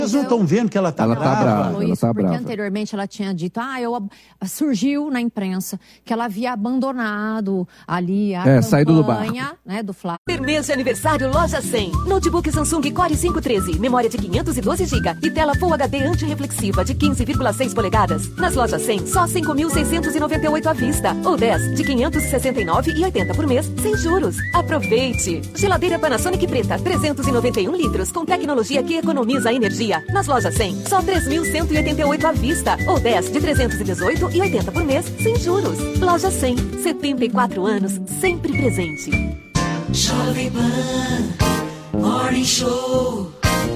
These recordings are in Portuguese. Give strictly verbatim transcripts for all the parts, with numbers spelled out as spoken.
Vocês não estão vendo que ela está ela brava? Tá brava falou ela isso tá porque brava. anteriormente ela tinha dito, ah, eu surgiu na imprensa que ela havia abandonado ali a é, saído do bar. Né, do Flávio. Mês de aniversário Loja cem. Notebook Samsung Core cinco treze, memória de quinhentos e doze gigabytes e tela Full H D antirreflexiva de quinze vírgula seis polegadas. Nas Lojas cem, só cinco mil seiscentos e noventa e oito à vista ou dez de quinhentos e sessenta e nove e oitenta por mês, sem juros. Aproveite! Geladeira Panasonic preta, trezentos e noventa e um litros, com tecnologia que economiza energia. Nas Lojas cem, só três mil cento e oitenta e oito à vista ou dez de trezentos e dezoito e oitenta por mês, sem juros. Loja cem, setenta e quatro anos, sempre presente. Jovem Pan Morning Show.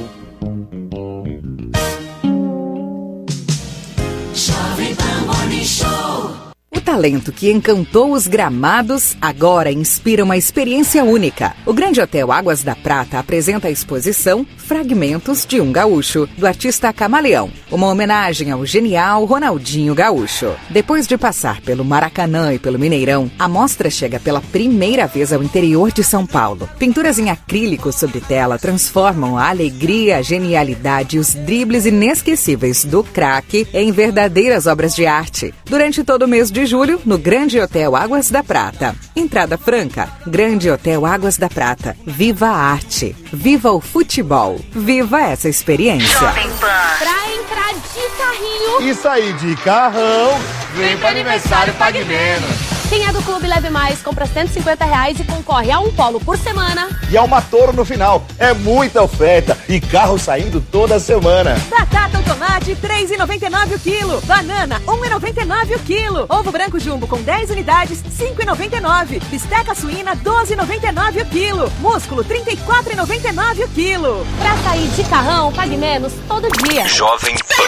Jovem Pan Morning Show. O talento que encantou os gramados agora inspira uma experiência única. O Grande Hotel Águas da Prata apresenta a exposição Fragmentos de um Gaúcho, do artista Camaleão, uma homenagem ao genial Ronaldinho Gaúcho. Depois de passar pelo Maracanã e pelo Mineirão, a mostra chega pela primeira vez ao interior de São Paulo. Pinturas em acrílico sobre tela transformam a alegria, a genialidade e os dribles inesquecíveis do craque em verdadeiras obras de arte. Durante todo o mês de julho, no Grande Hotel Águas da Prata. Entrada franca, Grande Hotel Águas da Prata. Viva a arte, viva o futebol, viva essa experiência. Pra entrar de carrinho e sair de carrão, vem para aniversário Pague Menos. Quem é do Clube Leve Mais compra cento e cinquenta reais e concorre a um polo por semana. E a uma Toro no final. É muita oferta e carro saindo toda semana. Batata ou tomate, três reais e noventa e nove centavos o quilo. Banana, um real e noventa e nove centavos o quilo. Ovo branco jumbo com dez unidades, cinco reais e noventa e nove centavos. Bisteca suína, doze reais e noventa e nove centavos o quilo. Músculo, trinta e quatro reais e noventa e nove centavos o quilo. Pra sair de carrão, Pague Menos todo dia. Jovem Pan.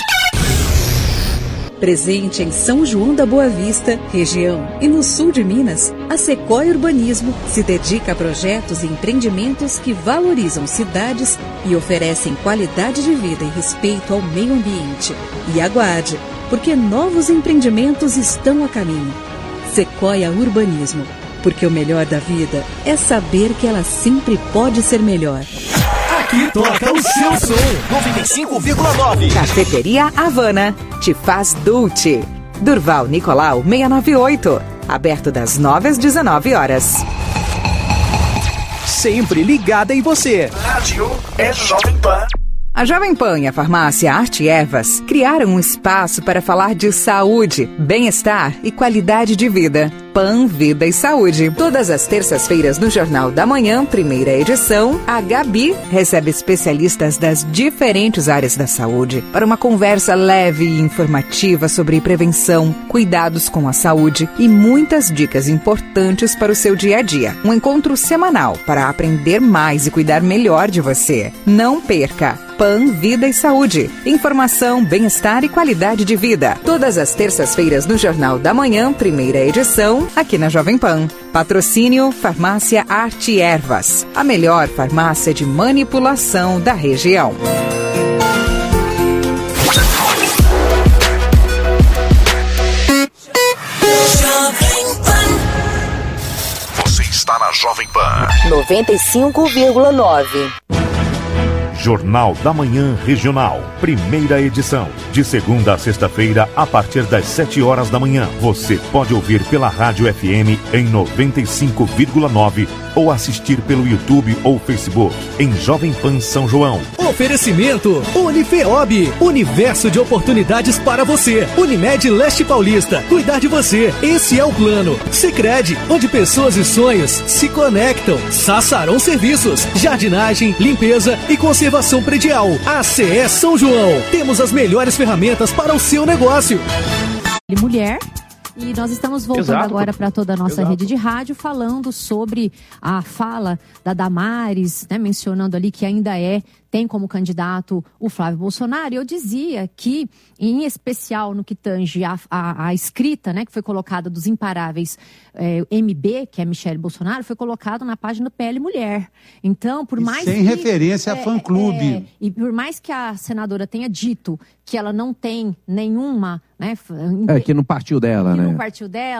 Presente em São João da Boa Vista, região e no sul de Minas, a Sequoia Urbanismo se dedica a projetos e empreendimentos que valorizam cidades e oferecem qualidade de vida e respeito ao meio ambiente. E aguarde, porque novos empreendimentos estão a caminho. Sequoia Urbanismo, porque o melhor da vida é saber que ela sempre pode ser melhor. Aqui toca o seu som. noventa e cinco vírgula nove. Cafeteria Havana. Te faz Dulce. Durval Nicolau seiscentos e noventa e oito. Aberto das nove às dezenove horas. Sempre ligada em você. Rádio é Jovem Pan. A Jovem Pan e a farmácia Arte Ervas criaram um espaço para falar de saúde, bem-estar e qualidade de vida. Pan, Vida e Saúde. Todas as terças-feiras no Jornal da Manhã, primeira edição, a Gabi recebe especialistas das diferentes áreas da saúde para uma conversa leve e informativa sobre prevenção, cuidados com a saúde e muitas dicas importantes para o seu dia a dia. Um encontro semanal para aprender mais e cuidar melhor de você. Não perca! Pan, Vida e Saúde. Informação, bem-estar e qualidade de vida. Todas as terças-feiras no Jornal da Manhã, primeira edição, aqui na Jovem Pan. Patrocínio Farmácia Arte Ervas. A melhor farmácia de manipulação da região. Você está na Jovem Pan. noventa e cinco vírgula nove. Jornal da Manhã Regional, primeira edição, de segunda a sexta-feira, a partir das sete horas da manhã. Você pode ouvir pela Rádio F M em noventa e cinco vírgula nove ou assistir pelo YouTube ou Facebook em Jovem Pan São João. Oferecimento Unifeob, universo de oportunidades para você. Unimed Leste Paulista, cuidar de você, esse é o plano. Sicredi, onde pessoas e sonhos se conectam. Sassarão Serviços, jardinagem, limpeza e conservação predial. A C E São João, temos as melhores ferramentas para o seu negócio. Mulher. E nós estamos voltando Exato. agora para toda a nossa Exato. rede de rádio, falando sobre a fala da Damares, né, mencionando ali que ainda é, tem como candidato o Flávio Bolsonaro. E eu dizia que, em especial no que tange a, a, a escrita, né, que foi colocada dos imparáveis é, M B, que é Michele Bolsonaro, foi colocado na página do P L Mulher. Então, por mais sem que, referência é, a fã-clube. É, e por mais que a senadora tenha dito que ela não tem nenhuma... Né, é, que não partiu dela, que né? não partiu dela,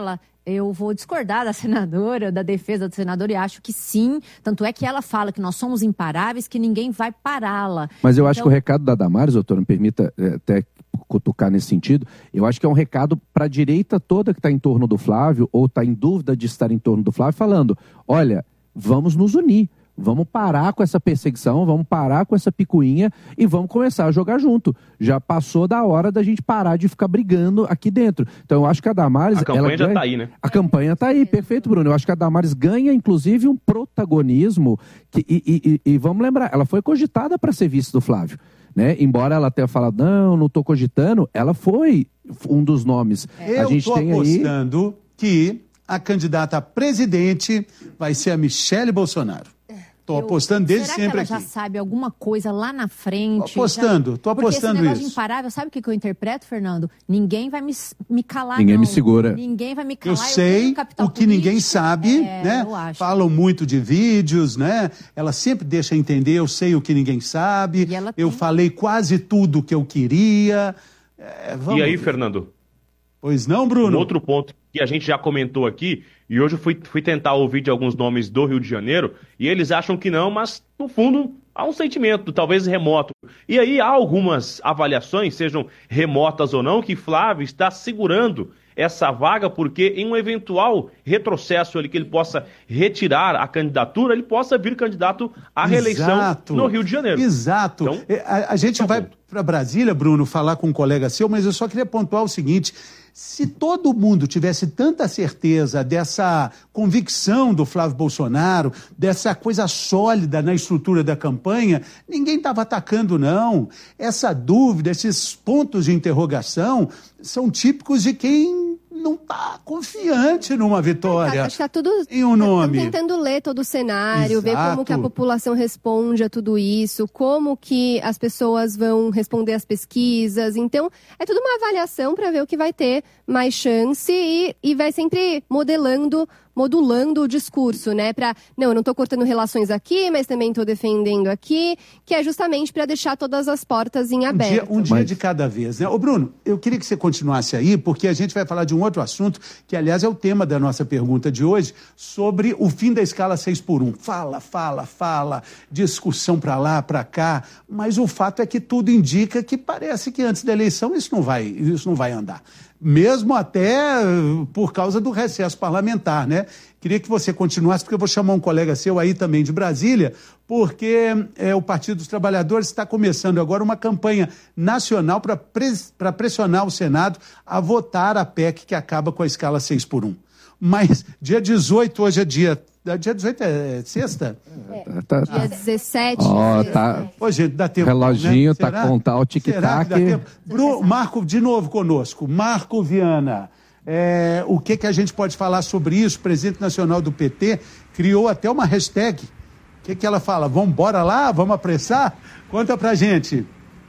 eu vou discordar da senadora, da defesa do senador, e acho que sim. Tanto é que ela fala que nós somos imparáveis, que ninguém vai pará-la. Mas eu então... acho que o recado da Damares, doutor, me permita é, até cutucar nesse sentido, eu acho que é um recado para a direita toda que está em torno do Flávio, ou está em dúvida de estar em torno do Flávio, falando, olha, vamos nos unir. Vamos parar com essa perseguição, vamos parar com essa picuinha e vamos começar a jogar junto. Já passou da hora da gente parar de ficar brigando aqui dentro. Então eu acho que a Damares... A campanha ela já ganha... tá aí, né? A campanha tá aí, perfeito, Bruno. Eu acho que a Damares ganha, inclusive, um protagonismo que, e, e, e, e vamos lembrar, ela foi cogitada para ser vice do Flávio. Né? Embora ela tenha falado, não, não estou cogitando, ela foi um dos nomes. Eu estou apostando aí... que a candidata a presidente vai ser a Michele Bolsonaro. Estou apostando desde será sempre que ela aqui. já sabe alguma coisa lá na frente? Estou apostando, estou apostando Porque esse negócio isso. de imparável, sabe o que, que eu interpreto, Fernando? Ninguém vai me, me calar, Ninguém não. me segura. Ninguém vai me calar. Eu sei eu o que ninguém sabe, é, né? Eu acho. Falam muito de vídeos, né? Ela sempre deixa entender, eu sei o que ninguém sabe. E ela eu tem... falei quase tudo o que eu queria. É, vamos... E aí, Fernando? Pois não, Bruno? Um outro ponto que a gente já comentou aqui, e hoje eu fui, fui tentar ouvir de alguns nomes do Rio de Janeiro, e eles acham que não, mas no fundo há um sentimento, talvez remoto. E aí há algumas avaliações, sejam remotas ou não, que Flávio está segurando essa vaga porque em um eventual retrocesso ali que ele possa retirar a candidatura, ele possa vir candidato à reeleição Exato. no Rio de Janeiro. Exato. Então, a, a gente tá vai bom. para Brasília, Bruno, falar com um colega seu, mas eu só queria pontuar o seguinte: se todo mundo tivesse tanta certeza dessa convicção do Flávio Bolsonaro, dessa coisa sólida na estrutura da campanha, ninguém estava atacando, não. Essa dúvida, esses pontos de interrogação são típicos de quem não está confiante numa vitória. Acho que está tudo em um nome. tentando ler todo o cenário, Exato. ver como que a população responde a tudo isso, como que as pessoas vão responder às pesquisas. Então, é tudo uma avaliação para ver o que vai ter mais chance e, e vai sempre modelando, modulando o discurso, né? Para, não, eu não estou cortando relações aqui, mas também estou defendendo aqui, que é justamente para deixar todas as portas em aberto. Um dia, um dia Mas... de cada vez, né? Ô, Bruno, eu queria que você continuasse aí, porque a gente vai falar de um outro assunto, que, aliás, é o tema da nossa pergunta de hoje, sobre o fim da escala seis por um. Fala, fala, fala, discussão para lá, para cá, mas o fato é que tudo indica que parece que antes da eleição isso não vai, isso não vai andar. Mesmo até uh, por causa do recesso parlamentar, né? Queria que você continuasse, porque eu vou chamar um colega seu aí também de Brasília, porque é, o Partido dos Trabalhadores está começando agora uma campanha nacional para pres, para pressionar o Senado a votar a P E C que acaba com a escala seis por um. Mas dia dezoito, hoje é dia... Dia dezoito é sexta? É. Tá, Dia dezessete. Ó, tá. Ô, gente, dá tempo. Reloginho né? tá Será? contar o tic-tac. Bru... Marco, de novo conosco. Marco Viana. É, o que, que a gente pode falar sobre isso? O presidente nacional do P T criou até uma hashtag. O que, que ela fala? Vamos embora lá? Vamos apressar? Conta pra gente.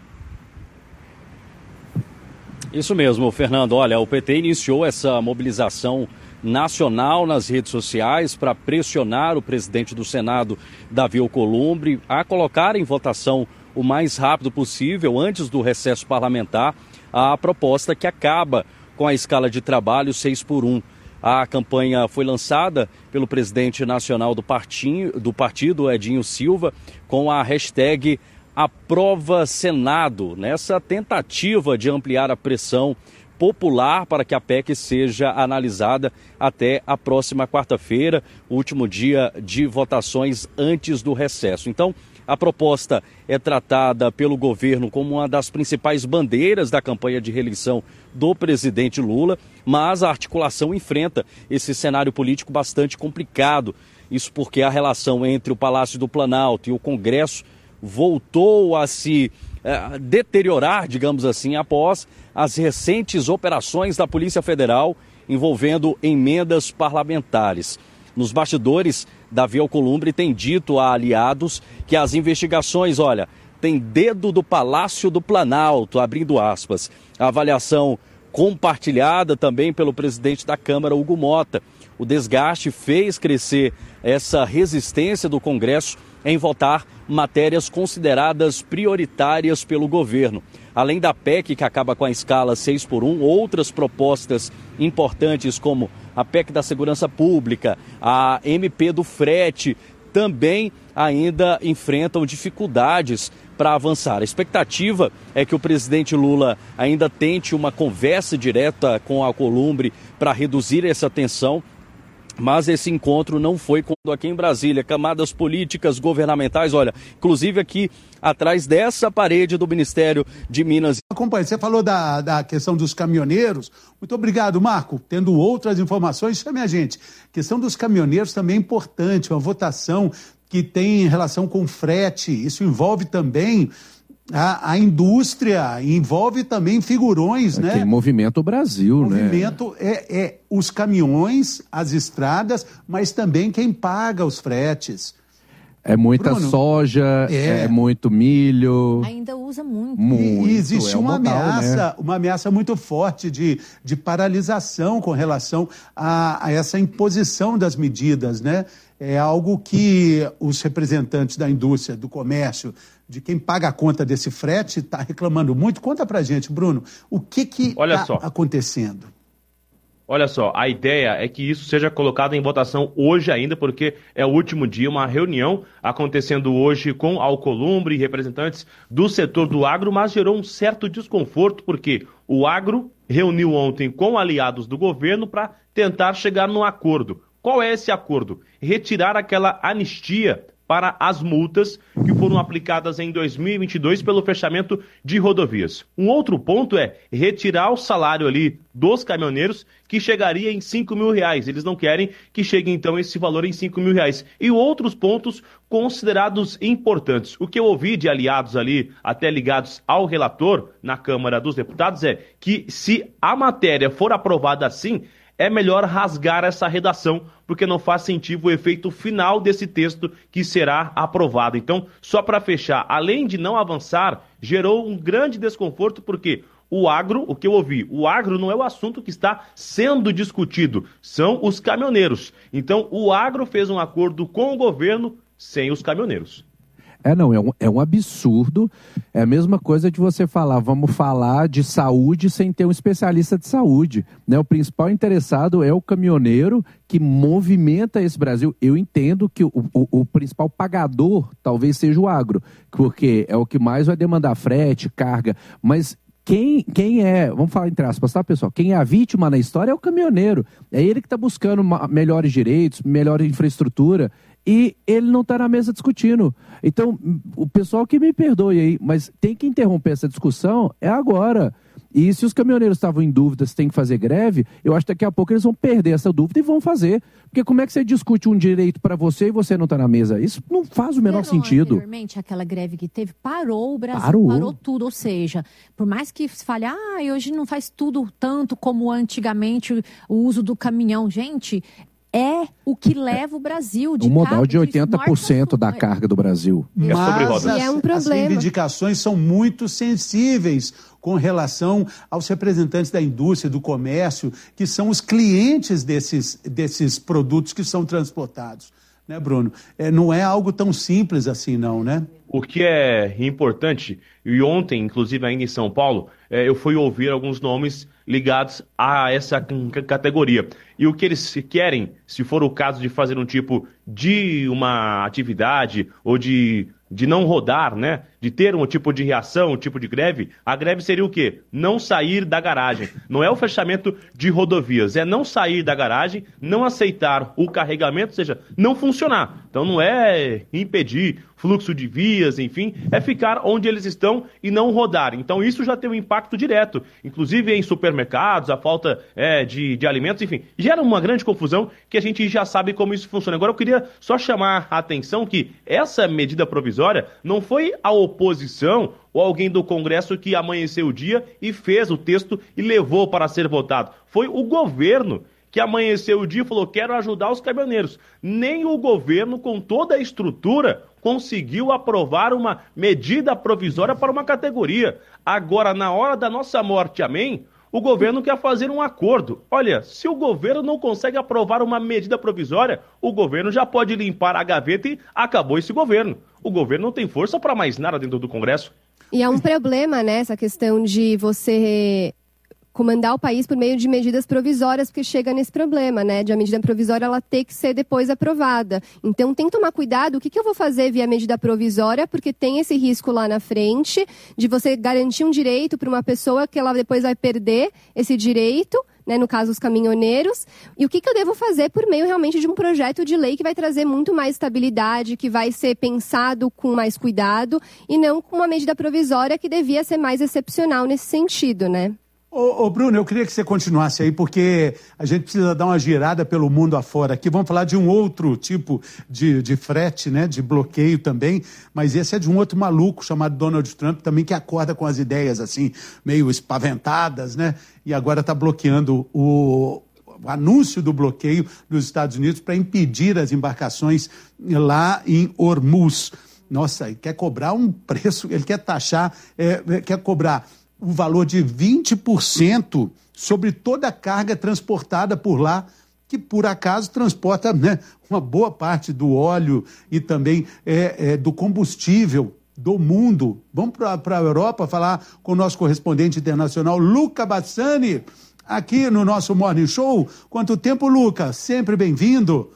Isso mesmo, Fernando. Olha, o P T iniciou essa mobilização nacional nas redes sociais para pressionar o presidente do Senado, Davi Alcolumbre, a colocar em votação o mais rápido possível, antes do recesso parlamentar, a proposta que acaba com a escala de trabalho seis por um. A campanha foi lançada pelo presidente nacional do partido, do partido, Edinho Silva, com a hashtag Aprova Senado, nessa tentativa de ampliar a pressão popular para que a P E C seja analisada até a próxima quarta-feira, último dia de votações antes do recesso. Então, a proposta é tratada pelo governo como uma das principais bandeiras da campanha de reeleição do presidente Lula, mas a articulação enfrenta esse cenário político bastante complicado. Isso porque a relação entre o Palácio do Planalto e o Congresso voltou a se eh, deteriorar, digamos assim, após as recentes operações da Polícia Federal envolvendo emendas parlamentares. Nos bastidores, Davi Alcolumbre tem dito a aliados que as investigações, olha, tem dedo do Palácio do Planalto, abrindo aspas. A avaliação compartilhada também pelo presidente da Câmara, Hugo Mota. O desgaste fez crescer essa resistência do Congresso em votar matérias consideradas prioritárias pelo governo. Além da P E C, que acaba com a escala seis por um, outras propostas importantes como a P E C da Segurança Pública, a M P do frete, também ainda enfrentam dificuldades para avançar. A expectativa é que o presidente Lula ainda tente uma conversa direta com a Alcolumbre para reduzir essa tensão, mas esse encontro não foi quando aqui em Brasília, camadas políticas, governamentais, olha, inclusive aqui atrás dessa parede do Ministério de Minas. Acompanhe, você falou da, da questão dos caminhoneiros. Muito obrigado, Marco. Tendo outras informações, chame a gente. A questão dos caminhoneiros também é importante, uma votação que tem relação com frete. Isso envolve também a, a indústria, envolve também figurões, é né? Que movimenta o Brasil, o né? Movimento é, é os caminhões, as estradas, mas também quem paga os fretes. É muita Bruno, soja, é. é muito milho. Ainda usa muito. muito E existe é um uma modal, ameaça, né? uma ameaça muito forte de, de paralisação com relação a, a essa imposição das medidas, né? É algo que os representantes da indústria, do comércio, de quem paga a conta desse frete, está reclamando muito. Conta pra gente, Bruno, o que que está acontecendo? Olha só, a ideia é que isso seja colocado em votação hoje ainda, porque é o último dia, uma reunião acontecendo hoje com a Alcolumbre e representantes do setor do agro, mas gerou um certo desconforto, porque o agro reuniu ontem com aliados do governo para tentar chegar num acordo. Qual é esse acordo? Retirar aquela anistia para as multas que foram aplicadas em dois mil e vinte e dois pelo fechamento de rodovias. Um outro ponto é retirar o salário ali dos caminhoneiros, que chegaria em cinco mil reais. Eles não querem que chegue, então, esse valor em cinco mil reais. E outros pontos considerados importantes. O que eu ouvi de aliados ali, até ligados ao relator na Câmara dos Deputados, é que se a matéria for aprovada assim, é melhor rasgar essa redação, porque não faz sentido o efeito final desse texto que será aprovado. Então, só para fechar, além de não avançar, gerou um grande desconforto, porque o agro, o que eu ouvi, o agro não é o assunto que está sendo discutido, são os caminhoneiros. Então, o agro fez um acordo com o governo sem os caminhoneiros. É, não, é um, é um absurdo. É a mesma coisa de você falar, vamos falar de saúde sem ter um especialista de saúde, né? O principal interessado é o caminhoneiro que movimenta esse Brasil. Eu entendo que o, o, o principal pagador talvez seja o agro, porque é o que mais vai demandar frete, carga, mas Quem, quem é, vamos falar entre aspas, tá, pessoal? Quem é a vítima na história é o caminhoneiro. É ele que está buscando uma, melhores direitos, melhor infraestrutura, e ele não está na mesa discutindo. Então, o pessoal que me perdoe aí, mas tem que interromper essa discussão é agora. E se os caminhoneiros estavam em dúvida se tem que fazer greve, eu acho que daqui a pouco eles vão perder essa dúvida e vão fazer. Porque como é que você discute um direito para você e você não está na mesa? Isso não faz o menor Parou sentido. Anteriormente, aquela greve que teve, parou o Brasil, Parou. parou tudo. Ou seja, por mais que se fale, ah, hoje não faz tudo tanto como antigamente o uso do caminhão. Gente, é o que leva o Brasil de um modal carro, de oitenta por cento da carga do Brasil. Mas as, E é um as problema. reivindicações são muito sensíveis com relação aos representantes da indústria, do comércio, que são os clientes desses, desses produtos que são transportados. Né, Bruno? É, não é algo tão simples assim, não, né? O que é importante, e ontem, inclusive ainda em São Paulo, é, eu fui ouvir alguns nomes ligados a essa c- categoria. E o que eles querem, se for o caso de fazer um tipo de uma atividade ou de, de não rodar, né? De ter um tipo de reação, um tipo de greve, a greve seria o quê? Não sair da garagem. Não é o fechamento de rodovias, é não sair da garagem, não aceitar o carregamento, ou seja, não funcionar. Então não é impedir fluxo de vias, enfim, é ficar onde eles estão e não rodar. Então isso já tem um impacto direto, inclusive em supermercados, a falta é, de, de alimentos, enfim, gera uma grande confusão que a gente já sabe como isso funciona. Agora eu queria só chamar a atenção que essa medida provisória não foi a oposição ou alguém do Congresso que amanheceu o dia e fez o texto e levou para ser votado. Foi o governo que amanheceu o dia e falou, quero ajudar os caminhoneiros. Nem o governo, com toda a estrutura, conseguiu aprovar uma medida provisória para uma categoria. Agora, na hora da nossa morte, amém, O governo quer fazer um acordo. Olha, se o governo não consegue aprovar uma medida provisória, o governo já pode limpar a gaveta e acabou esse governo. O governo não tem força para mais nada dentro do Congresso. E é um problema, né, essa questão de você comandar o país por meio de medidas provisórias, porque chega nesse problema, né, de a medida provisória ela ter que ser depois aprovada. Então tem que tomar cuidado, o que, que eu vou fazer via medida provisória, porque tem esse risco lá na frente de você garantir um direito para uma pessoa que ela depois vai perder esse direito, né, no caso os caminhoneiros, e o que, que eu devo fazer por meio realmente de um projeto de lei que vai trazer muito mais estabilidade, que vai ser pensado com mais cuidado, e não com uma medida provisória que devia ser mais excepcional nesse sentido, né? Ô, ô, Bruno, eu queria que você continuasse aí, porque a gente precisa dar uma girada pelo mundo afora aqui. Vamos falar de um outro tipo de, de frete, né, de bloqueio também, mas esse é de um outro maluco chamado Donald Trump também, que acorda com as ideias assim, meio espaventadas, né, e agora está bloqueando o... o anúncio do bloqueio dos Estados Unidos para impedir as embarcações lá em Hormuz. Nossa, ele quer cobrar um preço, ele quer taxar, é, quer cobrar o valor de vinte por cento sobre toda a carga transportada por lá, que por acaso transporta, né, uma boa parte do óleo e também é, é, do combustível do mundo. Vamos para a Europa falar com o nosso correspondente internacional, Luca Bassani, aqui no nosso Morning Show. Quanto tempo, Luca? Sempre bem-vindo.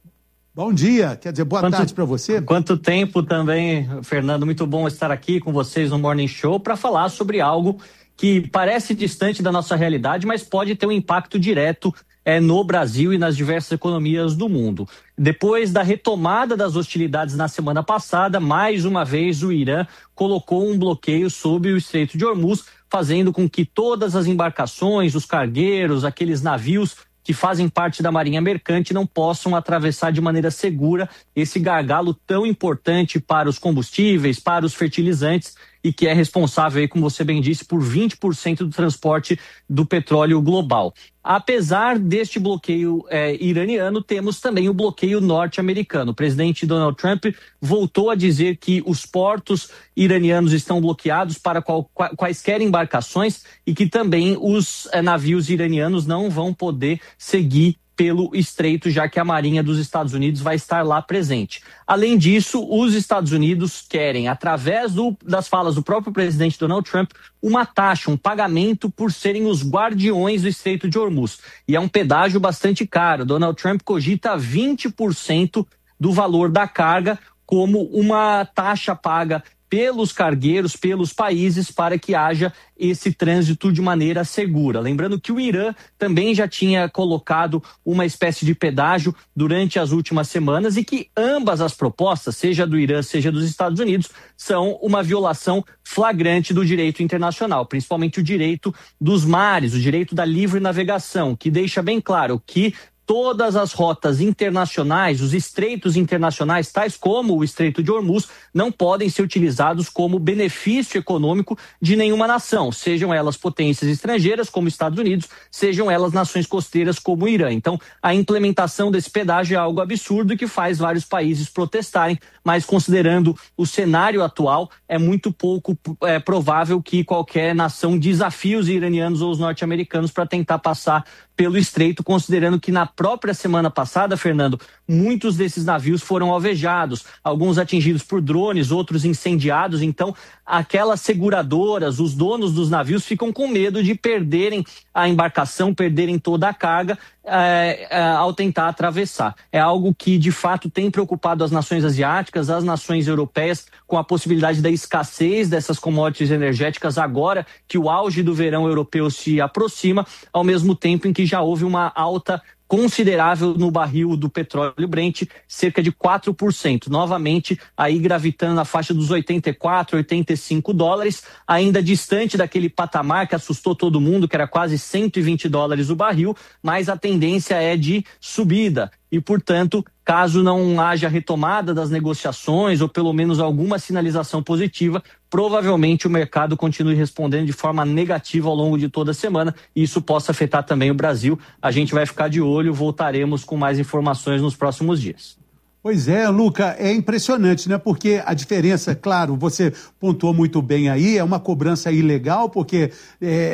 Bom dia, quer dizer, boa quanto, tarde para você. Quanto tempo também, Fernando, muito bom estar aqui com vocês no Morning Show para falar sobre algo que parece distante da nossa realidade, mas pode ter um impacto direto é, no Brasil e nas diversas economias do mundo. Depois da retomada das hostilidades na semana passada, mais uma vez o Irã colocou um bloqueio sobre o Estreito de Hormuz, fazendo com que todas as embarcações, os cargueiros, aqueles navios que fazem parte da Marinha Mercante não possam atravessar de maneira segura esse gargalo tão importante para os combustíveis, para os fertilizantes e que é responsável, aí, como você bem disse, por vinte por cento do transporte do petróleo global. Apesar deste bloqueio é, iraniano, temos também o bloqueio norte-americano. O presidente Donald Trump voltou a dizer que os portos iranianos estão bloqueados para qual, quaisquer embarcações e que também os é, navios iranianos não vão poder seguir pelo estreito, já que a Marinha dos Estados Unidos vai estar lá presente. Além disso, os Estados Unidos querem, através do, das falas do próprio presidente Donald Trump, uma taxa, um pagamento por serem os guardiões do Estreito de Hormuz. E é um pedágio bastante caro. Donald Trump cogita vinte por cento do valor da carga como uma taxa paga pelos cargueiros, pelos países, para que haja esse trânsito de maneira segura. Lembrando que o Irã também já tinha colocado uma espécie de pedágio durante as últimas semanas e que ambas as propostas, seja do Irã, seja dos Estados Unidos, são uma violação flagrante do direito internacional, principalmente o direito dos mares, o direito da livre navegação, que deixa bem claro que todas as rotas internacionais, os estreitos internacionais, tais como o Estreito de Hormuz, não podem ser utilizados como benefício econômico de nenhuma nação, sejam elas potências estrangeiras, como Estados Unidos, sejam elas nações costeiras, como o Irã. Então, a implementação desse pedágio é algo absurdo e que faz vários países protestarem, mas considerando o cenário atual, é muito pouco é, provável que qualquer nação desafie os iranianos ou os norte-americanos para tentar passar pelo estreito, considerando que na própria semana passada, Fernando, muitos desses navios foram alvejados, alguns atingidos por drones, outros incendiados. Então, aquelas seguradoras, os donos dos navios ficam com medo de perderem a embarcação, perderem toda a carga é, é, ao tentar atravessar. É algo que, de fato, tem preocupado as nações asiáticas, as nações europeias, com a possibilidade da escassez dessas commodities energéticas agora que o auge do verão europeu se aproxima, ao mesmo tempo em que já houve uma alta considerável no barril do petróleo Brent, cerca de quatro por cento, novamente aí gravitando na faixa dos oitenta e quatro, oitenta e cinco dólares, ainda distante daquele patamar que assustou todo mundo, que era quase cento e vinte dólares o barril, mas a tendência é de subida. E, portanto, caso não haja retomada das negociações ou pelo menos alguma sinalização positiva, provavelmente o mercado continue respondendo de forma negativa ao longo de toda a semana e isso possa afetar também o Brasil. A gente vai ficar de olho, voltaremos com mais informações nos próximos dias. Pois é, Luca, é impressionante, né? Porque a diferença, claro, você pontuou muito bem aí, é uma cobrança ilegal, porque é,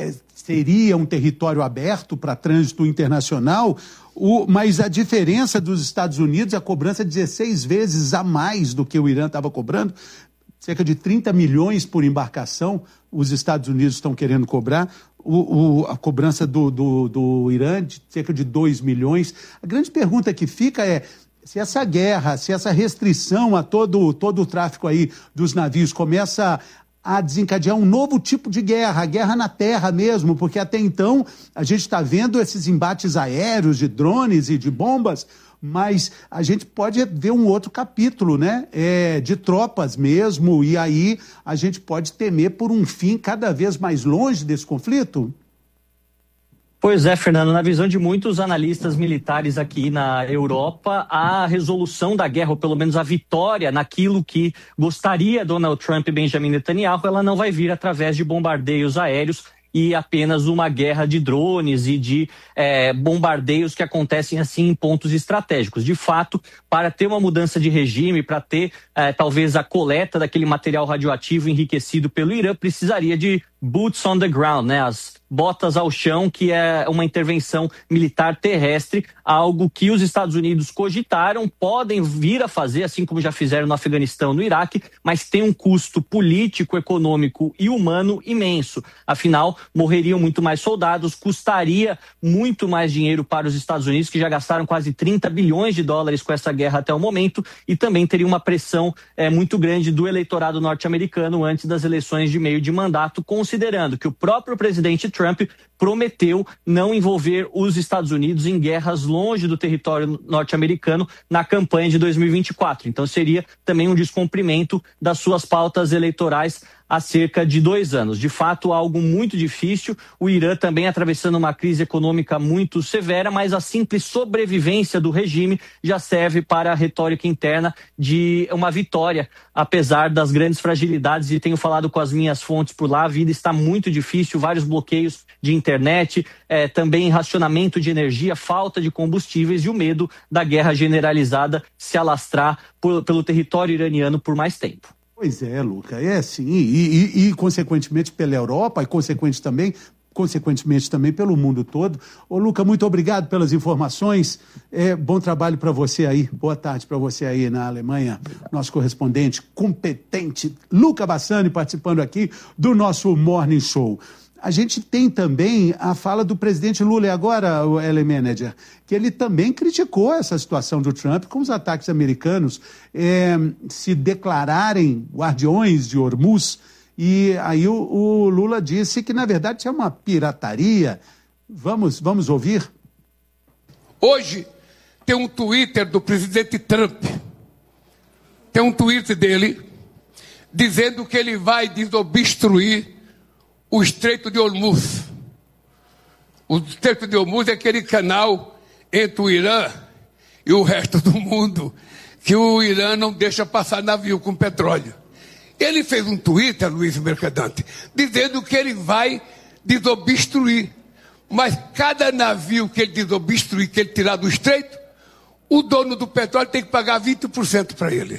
seria um território aberto para trânsito internacional, o, mas a diferença dos Estados Unidos, a cobrança dezesseis vezes a mais do que o Irã estava cobrando, cerca de trinta milhões por embarcação, os Estados Unidos estão querendo cobrar, o, o, a cobrança do, do, do Irã de cerca de dois milhões. A grande pergunta que fica é se essa guerra, se essa restrição a todo, todo o tráfico aí dos navios começa a desencadear um novo tipo de guerra, a guerra na terra mesmo, porque até então a gente está vendo esses embates aéreos de drones e de bombas, mas a gente pode ver um outro capítulo, né, é, de tropas mesmo, e aí a gente pode temer por um fim cada vez mais longe desse conflito? Pois é, Fernando, na visão de muitos analistas militares aqui na Europa, a resolução da guerra, ou pelo menos a vitória naquilo que gostaria Donald Trump e Benjamin Netanyahu, ela não vai vir através de bombardeios aéreos e apenas uma guerra de drones e de é, bombardeios que acontecem assim em pontos estratégicos. De fato, para ter uma mudança de regime, para ter é, talvez a coleta daquele material radioativo enriquecido pelo Irã, precisaria de boots on the ground, né? As botas ao chão, que é uma intervenção militar terrestre, algo que os Estados Unidos cogitaram, podem vir a fazer, assim como já fizeram no Afeganistão, no Iraque, mas tem um custo político, econômico e humano imenso. Afinal, morreriam muito mais soldados, custaria muito mais dinheiro para os Estados Unidos, que já gastaram quase trinta bilhões de dólares com essa guerra até o momento, e também teria uma pressão é, muito grande do eleitorado norte-americano antes das eleições de meio de mandato, considerando que o próprio presidente Trump prometeu não envolver os Estados Unidos em guerras longe do território norte-americano na campanha de dois mil e vinte e quatro. Então seria também um descumprimento das suas pautas eleitorais há cerca de dois anos. De fato, algo muito difícil. O Irã também atravessando uma crise econômica muito severa, mas a simples sobrevivência do regime já serve para a retórica interna de uma vitória, apesar das grandes fragilidades. E tenho falado com as minhas fontes por lá, a vida está muito difícil, vários bloqueios de internet, é, também racionamento de energia, falta de combustíveis e o medo da guerra generalizada se alastrar por, pelo território iraniano por mais tempo. Pois é, Luca, é sim, e, e, e consequentemente pela Europa, e consequentemente também, consequentemente também pelo mundo todo. Ô Luca, muito obrigado pelas informações, é, bom trabalho para você aí, boa tarde para você aí na Alemanha, nosso correspondente competente, Luca Bassani, participando aqui do nosso Morning Show. A gente tem também a fala do presidente Lula, e agora, o L Manager, que ele também criticou essa situação do Trump com os ataques americanos é, se declararem guardiões de Hormuz. E aí o, o Lula disse que, na verdade, isso é uma pirataria. Vamos, vamos ouvir? Hoje tem um Twitter do presidente Trump. Tem um Twitter dele dizendo que ele vai desobstruir o Estreito de Hormuz. O Estreito de Hormuz é aquele canal entre o Irã e o resto do mundo que o Irã não deixa passar navio com petróleo. Ele fez um Twitter, Luiz Mercadante, dizendo que ele vai desobstruir. Mas cada navio que ele desobstruir, que ele tirar do Estreito, o dono do petróleo tem que pagar vinte por cento para ele.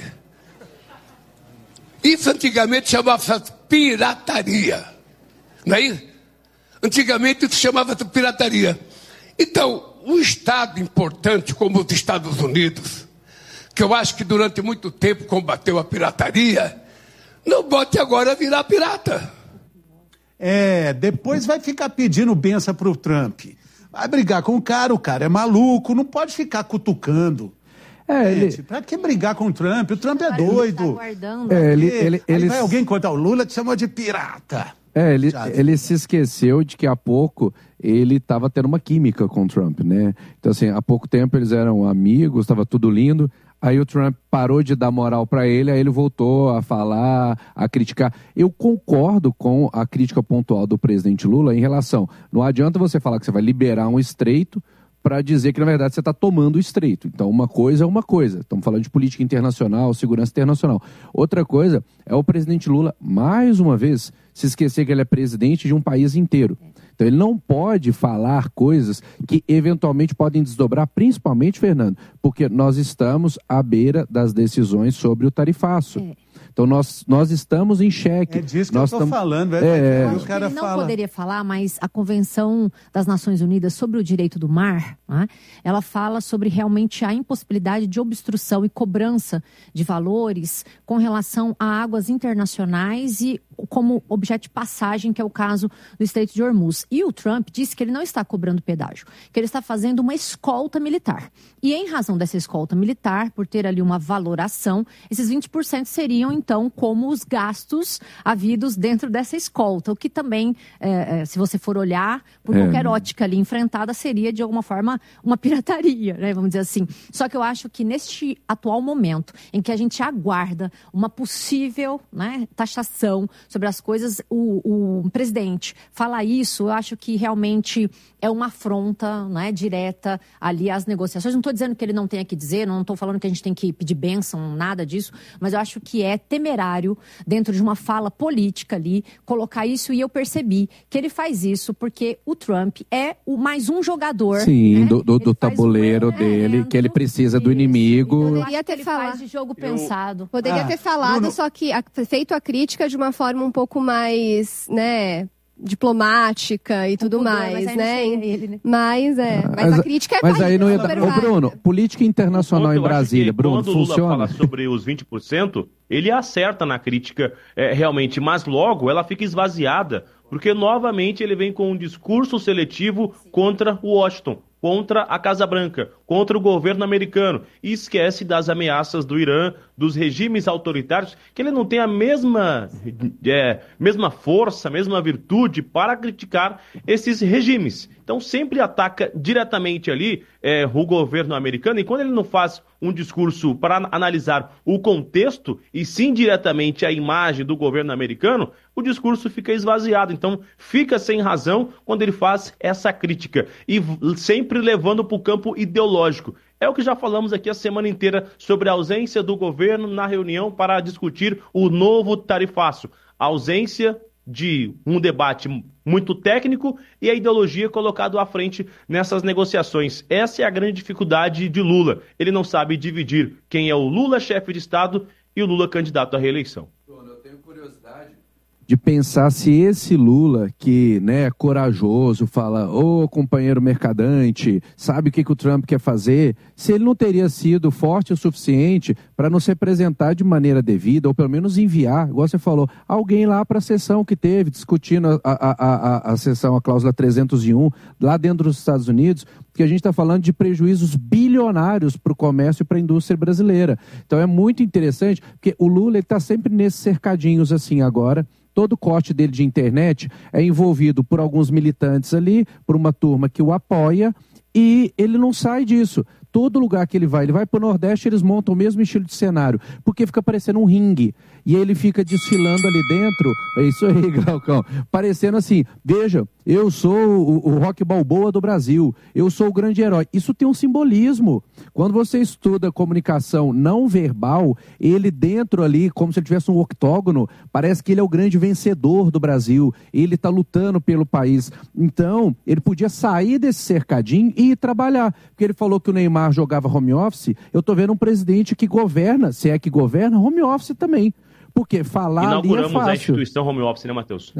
Isso antigamente chamava-se pirataria. Não é isso? Antigamente isso chamava-se pirataria. Então, um Estado importante como os Estados Unidos, que eu acho que durante muito tempo combateu a pirataria, não bote agora virar pirata. É, depois vai ficar pedindo benção pro Trump. Vai brigar com o cara, o cara é maluco, não pode ficar cutucando. É, gente, ele... pra que brigar com o Trump? O Trump é doido. Tá é, ele, ele, Aí ele... vai alguém contar o Lula te chamou de pirata. É, ele, ele se esqueceu de que há pouco ele estava tendo uma química com o Trump, né? Então, assim, há pouco tempo eles eram amigos, estava tudo lindo. Aí o Trump parou de dar moral para ele, aí ele voltou a falar, a criticar. Eu concordo com a crítica pontual do presidente Lula em relação... Não adianta você falar que você vai liberar um estreito para dizer que, na verdade, você está tomando o estreito. Então, uma coisa é uma coisa. Estamos falando de política internacional, segurança internacional. Outra coisa é o presidente Lula, mais uma vez, se esquecer que ele é presidente de um país inteiro. Então, ele não pode falar coisas que, eventualmente, podem desdobrar, principalmente, Fernando, porque nós estamos à beira das decisões sobre o tarifaço. É. Então nós, nós estamos em xeque. É disso que nós eu estou tam... falando. Velho. É, É, é. o cara Ele não fala... poderia falar, mas a Convenção das Nações Unidas sobre o Direito do Mar, né, ela fala sobre realmente a impossibilidade de obstrução e cobrança de valores com relação a águas internacionais e como objeto de passagem, que é o caso do Estreito de Hormuz. E o Trump disse que ele não está cobrando pedágio, que ele está fazendo uma escolta militar. E em razão dessa escolta militar, por ter ali uma valoração, esses vinte por cento seriam, então, como os gastos havidos dentro dessa escolta, o que também, é, é, se você for olhar, por É. qualquer ótica ali enfrentada, seria, de alguma forma, uma pirataria, né, vamos dizer assim. Só que eu acho que neste atual momento, em que a gente aguarda uma possível, né, taxação sobre as coisas, o, o presidente falar isso, eu acho que realmente é uma afronta, né, direta ali às negociações. Não estou dizendo que ele não tenha que dizer, não estou falando que a gente tem que pedir bênção, nada disso, mas eu acho que é temerário, dentro de uma fala política ali, colocar isso, e eu percebi que ele faz isso porque o Trump é o mais um jogador. Sim, né? do, do, do tabuleiro dele, que ele precisa do inimigo. Poderia ter falado de jogo pensado. Poderia Ah, ter falado, Bruno- só que a- feito a crítica de uma forma um pouco mais, né, diplomática e tudo pudor, mais, mas aí não né? seria ele, né? Mas é, mas, a crítica é Mas aí não ia super dar. Ô, válida. Bruno, política internacional Ponto, em eu acho Brasília, que Bruno, quando o Lula funciona? fala sobre os vinte por cento, ele acerta na crítica é, realmente, mas logo ela fica esvaziada, porque novamente ele vem com um discurso seletivo contra o Washington, contra a Casa Branca, contra o governo americano, e esquece das ameaças do Irã, dos regimes autoritários, que ele não tem a mesma, é, mesma força, a mesma virtude para criticar esses regimes. Então sempre ataca diretamente ali é, o governo americano, e quando ele não faz um discurso para analisar o contexto, e sim diretamente a imagem do governo americano, o discurso fica esvaziado. Então fica sem razão quando ele faz essa crítica, e sempre levando para o campo ideológico. É o que já falamos aqui a semana inteira sobre a ausência do governo na reunião para discutir o novo tarifaço. A ausência de um debate muito técnico e a ideologia colocado à frente nessas negociações. Essa é a grande dificuldade de Lula. Ele não sabe dividir quem é o Lula chefe de Estado e o Lula candidato à reeleição. De pensar se esse Lula, que, né, é corajoso, fala, ô companheiro mercadante, sabe o que, que o Trump quer fazer, se ele não teria sido forte o suficiente para nos representar de maneira devida, ou pelo menos enviar, igual você falou, alguém lá para a sessão que teve, discutindo a, a, a, a, a sessão, a cláusula trezentos e um, lá dentro dos Estados Unidos, porque a gente está falando de prejuízos bilionários para o comércio e para a indústria brasileira. Então é muito interessante, porque o Lula está sempre nesses cercadinhos assim agora. Todo corte dele de internet é envolvido por alguns militantes ali, por uma turma que o apoia, e ele não sai disso. Todo lugar que ele vai, ele vai para o Nordeste, eles montam o mesmo estilo de cenário, porque fica parecendo um ringue. E aí ele fica desfilando ali dentro, é isso aí, Glaucão, parecendo assim, veja, eu sou o, o Rock Balboa do Brasil, eu sou o grande herói. Isso tem um simbolismo. Quando você estuda comunicação não verbal, ele dentro ali, como se ele tivesse um octógono, parece que ele é o grande vencedor do Brasil, ele está lutando pelo país. Então, ele podia sair desse cercadinho e ir trabalhar, porque ele falou que o Neymar jogava home office. Eu tô vendo um presidente que governa, se é que governa, home office também. Porque falar ali é Inauguramos fácil. a instituição home office, né, Matheus?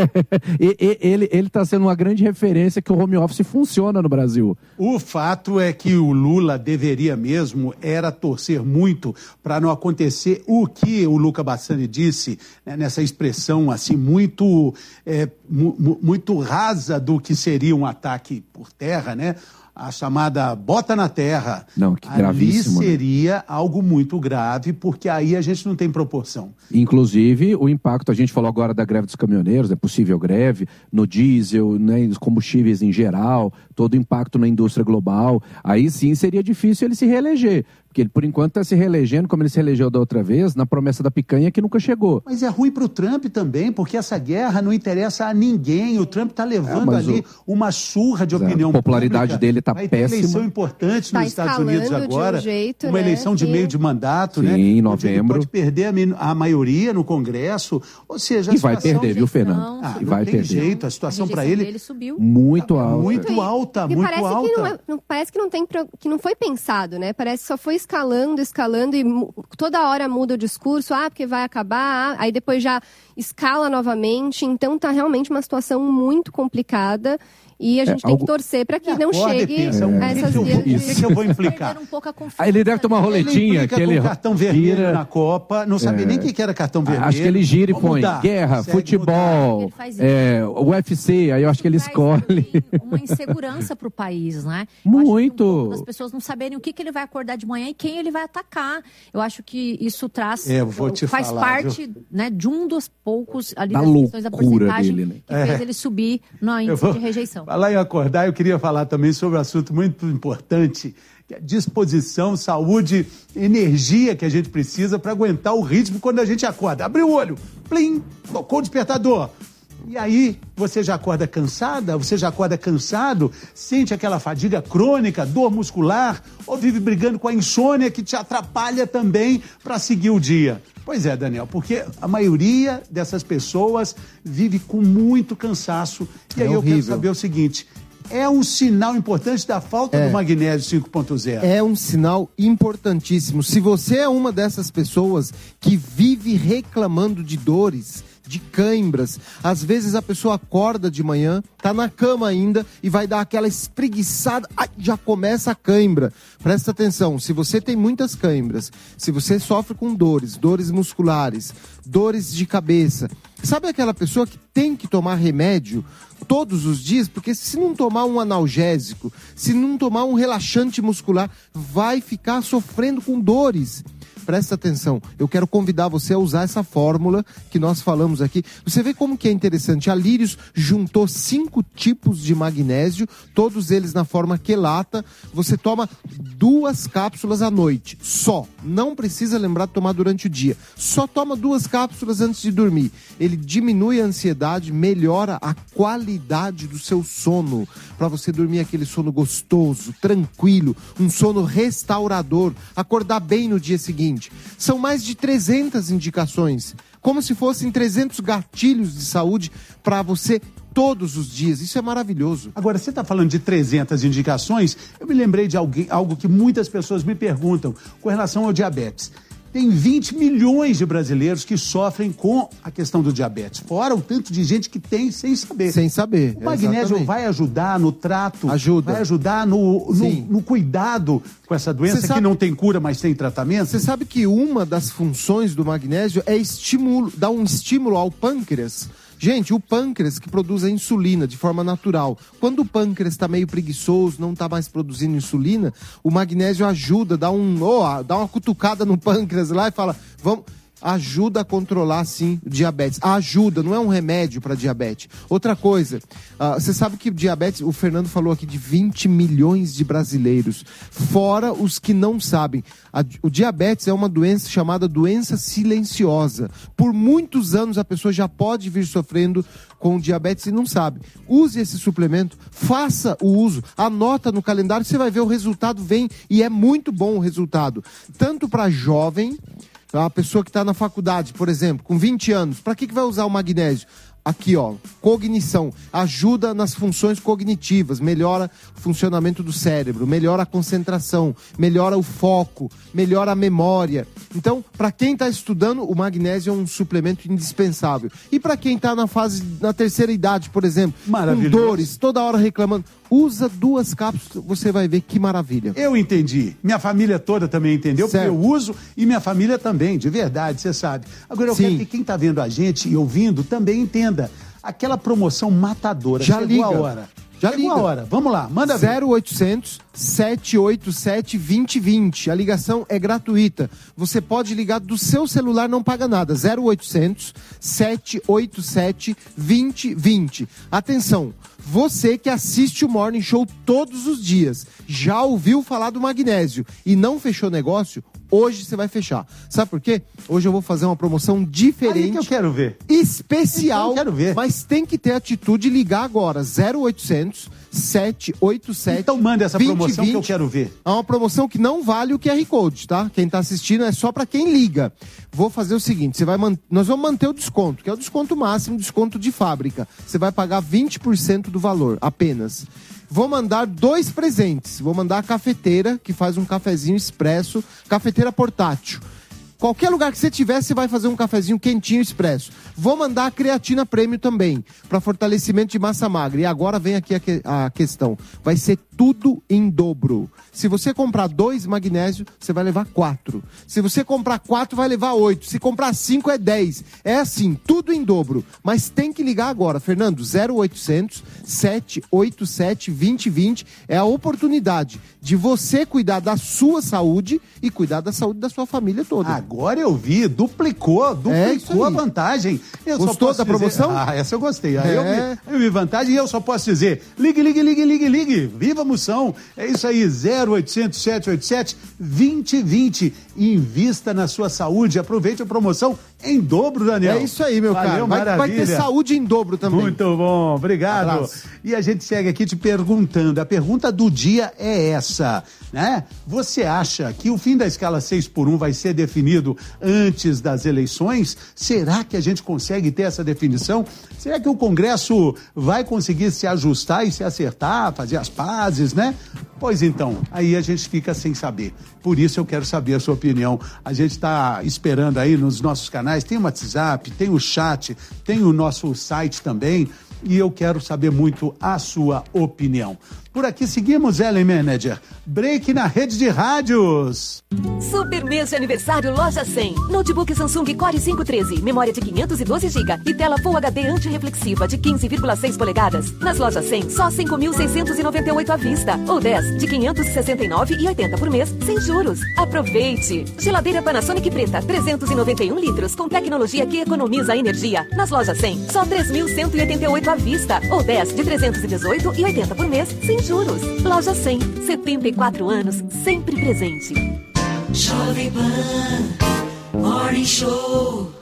E- e- ele ele está sendo uma grande referência que o home office funciona no Brasil. O fato é que o Lula deveria mesmo era torcer muito para não acontecer o que o Luca Bassani disse, né, nessa expressão assim muito, é, mu- mu- muito rasa do que seria um ataque por terra, né? A chamada bota na terra. Não, que Ali gravíssimo, né? seria algo muito grave, porque aí a gente não tem proporção. Inclusive, o impacto, a gente falou agora da greve dos caminhoneiros, é possível greve, no diesel, né, nos combustíveis em geral, todo o impacto na indústria global. Aí sim seria difícil ele se reeleger, porque ele, por enquanto, está se reelegendo, como ele se elegeu da outra vez, na promessa da picanha que nunca chegou. Mas é ruim para o Trump também, porque essa guerra não interessa a ninguém. O Trump está levando É, mas ali uma surra de opinião A popularidade pública. dele dele tá Vai ter péssima. eleição importante nos Tá Estados Unidos escalando de um agora. jeito, uma né, eleição de que- meio de mandato, Sim, né? em Onde novembro. ele pode perder a, min- a maioria no Congresso. Ou seja, a E vai situação- perder, viu, Fernando? Ah, E não vai tem perder. jeito, a situação para rejeição ele dele subiu. Muito alta. muito alta, E muito parece alta. que não, é- não- parece que não tem pro- que não foi pensado, né? Parece que só foi escalando, escalando e mu- toda hora muda o discurso, ah, porque vai acabar, ah, aí depois já escala novamente. Então tá realmente uma situação muito complicada. E a gente É, tem algo- que torcer para que não Acorda e chegue pensa, o a que essas que eu vou- vias o que que eu vou implicar? Perderam um pouco a confiança. Aí ele deve tomar uma Ele roletinha implica que ele com cartão vermelho gira- na Copa, não sabia É. nem o que era cartão vermelho. Acho que ele gira e Vamos põe mudar. guerra, Segue futebol, Ele faz isso. é, U F C, aí eu acho que ele escolhe. Uma insegurança para o país, né? Muito. As pessoas não saberem o que, que ele vai acordar de manhã e quem ele vai atacar. Eu acho que isso traz. É, eu vou te faz falar, parte né, de um dos poucos ali Da das questões da loucura porcentagem dele, né? que fez É. ele subir no Eu índice vou de rejeição. falar em acordar, eu queria falar também sobre um assunto muito importante, que é a disposição, saúde, energia que a gente precisa para aguentar o ritmo quando a gente acorda. Abriu o olho, plim, tocou o despertador. E aí, você já acorda cansada, você já acorda cansado, sente aquela fadiga crônica, dor muscular, ou vive brigando com a insônia que te atrapalha também para seguir o dia. Pois é, Daniel, porque a maioria dessas pessoas vive com muito cansaço. E É aí eu quero horrível. saber o seguinte, é um sinal importante da falta É. do magnésio cinco ponto zero. É um sinal importantíssimo. Se você é uma dessas pessoas que vive reclamando de dores, de cãibras, às vezes a pessoa acorda de manhã, tá na cama ainda e vai dar aquela espreguiçada, ai, já começa a cãibra. Presta atenção, se você tem muitas cãibras, se você sofre com dores, dores musculares, dores de cabeça, sabe aquela pessoa que tem que tomar remédio todos os dias? Porque se não tomar um analgésico, se não tomar um relaxante muscular, vai ficar sofrendo com dores. Presta atenção, eu quero convidar você a usar essa fórmula que nós falamos aqui. Você vê como que é interessante. A Lírios juntou cinco tipos de magnésio, todos eles na forma quelata. Você toma duas cápsulas à noite, só. Não precisa lembrar de tomar durante o dia. Só toma duas cápsulas antes de dormir. Ele diminui a ansiedade, melhora a qualidade do seu sono, para você dormir aquele sono gostoso, tranquilo, um sono restaurador, acordar bem no dia seguinte. São mais de trezentas indicações, como se fossem trezentos gatilhos de saúde para você todos os dias. Isso é maravilhoso. Agora, você está falando de trezentas indicações, eu me lembrei de alguém, algo que muitas pessoas me perguntam com relação ao diabetes. Tem vinte milhões de brasileiros que sofrem com a questão do diabetes. Fora o tanto de gente que tem sem saber. Sem saber. O magnésio exatamente. vai ajudar no trato? Ajuda. Vai ajudar no, Sim. no, no cuidado com essa doença Você sabe- que não tem cura, mas tem tratamento? Você sabe que uma das funções do magnésio é estimulo, dar um estímulo ao pâncreas. Gente, o pâncreas que produz a insulina de forma natural. Quando o pâncreas está meio preguiçoso, não está mais produzindo insulina, o magnésio ajuda, dá, um, oh, dá uma cutucada no pâncreas lá e fala, vamos... Ajuda a controlar, sim, o diabetes. Ajuda, não é um remédio para diabetes. Outra coisa, ah, você sabe que o diabetes, o Fernando falou aqui de vinte milhões de brasileiros, fora os que não sabem. A- o diabetes é uma doença chamada doença silenciosa. Por muitos anos a pessoa já pode vir sofrendo com diabetes e não sabe. Use esse suplemento, faça o uso, anota no calendário, você vai ver o resultado, vem, e é muito bom o resultado. Tanto para jovem, a pessoa que está na faculdade, por exemplo, com vinte anos, para que, que vai usar o magnésio? Aqui, ó, cognição, ajuda nas funções cognitivas, melhora o funcionamento do cérebro, melhora a concentração, melhora o foco, melhora a memória. Então, para quem está estudando, o magnésio é um suplemento indispensável. E para quem está na fase, na terceira idade, por exemplo, com Maravilhoso. dores, toda hora reclamando, usa duas cápsulas, você vai ver que maravilha. Eu entendi. Minha família toda também entendeu, Certo. porque eu uso e minha família também, de verdade, você sabe. Agora eu Sim. quero que quem está vendo a gente e ouvindo também entenda. Aquela promoção matadora. Já Chegou liga. a hora. Já Chegou liga. a hora. Vamos lá, manda ver. zero oitocentos, sete oito sete, dois zero dois zero. A ligação é gratuita. Você pode ligar do seu celular, não paga nada. zero oitocentos, sete oito sete, dois zero dois zero. Atenção, você que assiste o Morning Show todos os dias, já ouviu falar do magnésio e não fechou negócio? Hoje você vai fechar. Sabe por quê? Hoje eu vou fazer uma promoção diferente. Aí que eu quero ver. Especial. Eu quero ver. Mas tem que ter atitude e ligar agora. zero oitocentos, sete oito sete. Então manda essa promoção que eu quero ver. É uma promoção que não vale o Q R Code, tá? Quem tá assistindo é só pra quem liga. Vou fazer o seguinte, você vai man... nós vamos manter o desconto, que é o desconto máximo, desconto de fábrica. Você vai pagar vinte por cento do valor, apenas. Vou mandar dois presentes. Vou mandar a cafeteira, que faz um cafezinho expresso, cafeteira portátil. Qualquer lugar que você tiver, você vai fazer um cafezinho quentinho expresso. Vou mandar a creatina prêmio também, para fortalecimento de massa magra. E agora vem aqui a, que, a questão. Vai ser tudo em dobro. Se você comprar dois magnésio, você vai levar quatro. Se você comprar quatro, vai levar oito. Se comprar cinco, é dez. É assim, tudo em dobro. Mas tem que ligar agora. Fernando, zero oitocentos, sete oito sete, dois zero dois zero. É a oportunidade de você cuidar da sua saúde e cuidar da saúde da sua família toda. Agora eu vi, duplicou, duplicou é a vantagem. Eu Gostou só posso da dizer... promoção? Ah, essa eu gostei. Aí É. eu, vi, eu vi vantagem e eu só posso dizer, ligue, ligue, ligue, ligue, ligue, viva a moção. É isso aí, zero oitocentos, sete oito sete, dois zero dois zero. Invista na sua saúde, aproveite a promoção em dobro, Daniel. É isso aí, meu Valeu, cara. Vai, vai maravilha. ter saúde em dobro também. Muito bom, obrigado. Abraço. E a gente segue aqui te perguntando, a pergunta do dia é essa, né? Você acha que o fim da escala seis por um vai ser definido antes das eleições? Será que a gente consegue ter essa definição? Será que o Congresso vai conseguir se ajustar e se acertar, fazer as pazes, né? Pois então, aí a gente fica sem saber. Por isso eu quero saber a sua opinião. A gente está esperando aí nos nossos canais, tem o WhatsApp, tem o chat, tem o nosso site também, e eu quero saber muito a sua opinião. Por aqui seguimos, Ellen Manager. Break na rede de rádios. Super mês de aniversário Loja cem. Notebook Samsung Core cinco treze, memória de quinhentos e doze gigabytes e tela Full H D antirreflexiva de quinze vírgula seis polegadas. Nas Lojas cem, só cinco mil seiscentos e noventa e oito à vista. Ou dez de quinhentos e sessenta e nove reais e oitenta por mês, sem juros. Aproveite! Geladeira Panasonic preta, trezentos e noventa e um litros, com tecnologia que economiza energia. Nas Lojas cem, só três mil cento e oitenta e oito à vista. Ou dez de trezentos e dezoito reais e oitenta por mês, sem juros. Loja cem, setenta e quatro anos, sempre presente. Jovem Pan Morning Show.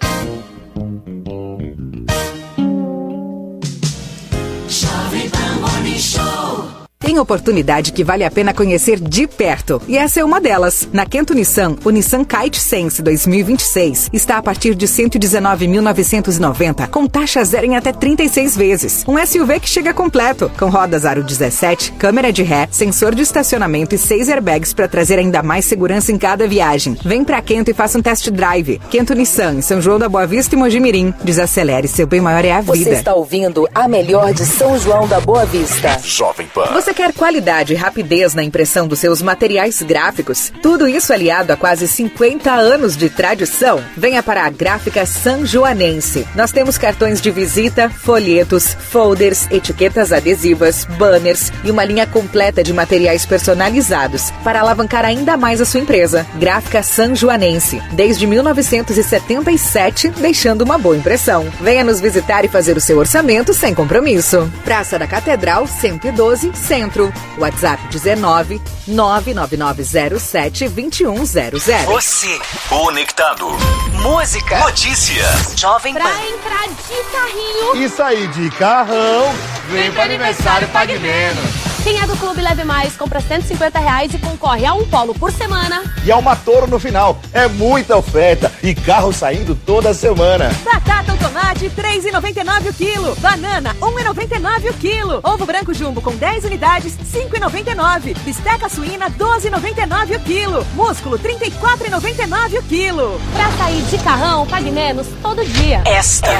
Jovem Pan Morning Show. Tem oportunidade que vale a pena conhecer de perto. E essa é uma delas. Na Kento Nissan, o Nissan Kite Sense dois mil e vinte e seis está a partir de cento e dezenove mil novecentos e noventa, com taxa zero em até trinta e seis vezes. Um S U V que chega completo, com rodas aro dezessete, câmera de ré, sensor de estacionamento e seis airbags para trazer ainda mais segurança em cada viagem. Vem pra Kento e faça um test drive. Kento Nissan, em São João da Boa Vista e Mojimirim. Desacelere, seu bem maior é a vida. Você está ouvindo a melhor de São João da Boa Vista. Jovem Pan. Você quer qualidade e rapidez na impressão dos seus materiais gráficos? Tudo isso aliado a quase cinquenta anos de tradição? Venha para a Gráfica Sanjoanense. Nós temos cartões de visita, folhetos, folders, etiquetas adesivas, banners e uma linha completa de materiais personalizados para alavancar ainda mais a sua empresa. Gráfica Sanjoanense, desde mil novecentos e setenta e sete, deixando uma boa impressão. Venha nos visitar e fazer o seu orçamento sem compromisso. Praça da Catedral, cento e doze, Centro. WhatsApp dezenove, nove nove nove zero sete, dois um zero zero. Você conectado. Música. Notícias. Jovem Pan. Pra entrar de carrinho. Isso aí, de carrão. Vem pro aniversário, pague menos. Quem é do Clube Leve Mais compra cento e cinquenta reais e concorre a um polo por semana. E é uma Toro no final. É muita oferta e carro saindo toda semana. Batata ou tomate, três reais e noventa e nove centavos o quilo. Banana, um real e noventa e nove centavos o quilo. Ovo branco jumbo com dez unidades, cinco reais e noventa e nove centavos. Bisteca suína, doze reais e noventa e nove centavos o quilo. Músculo, trinta e quatro reais e noventa e nove centavos o quilo. Pra sair de carrão, pague menos todo dia. Esta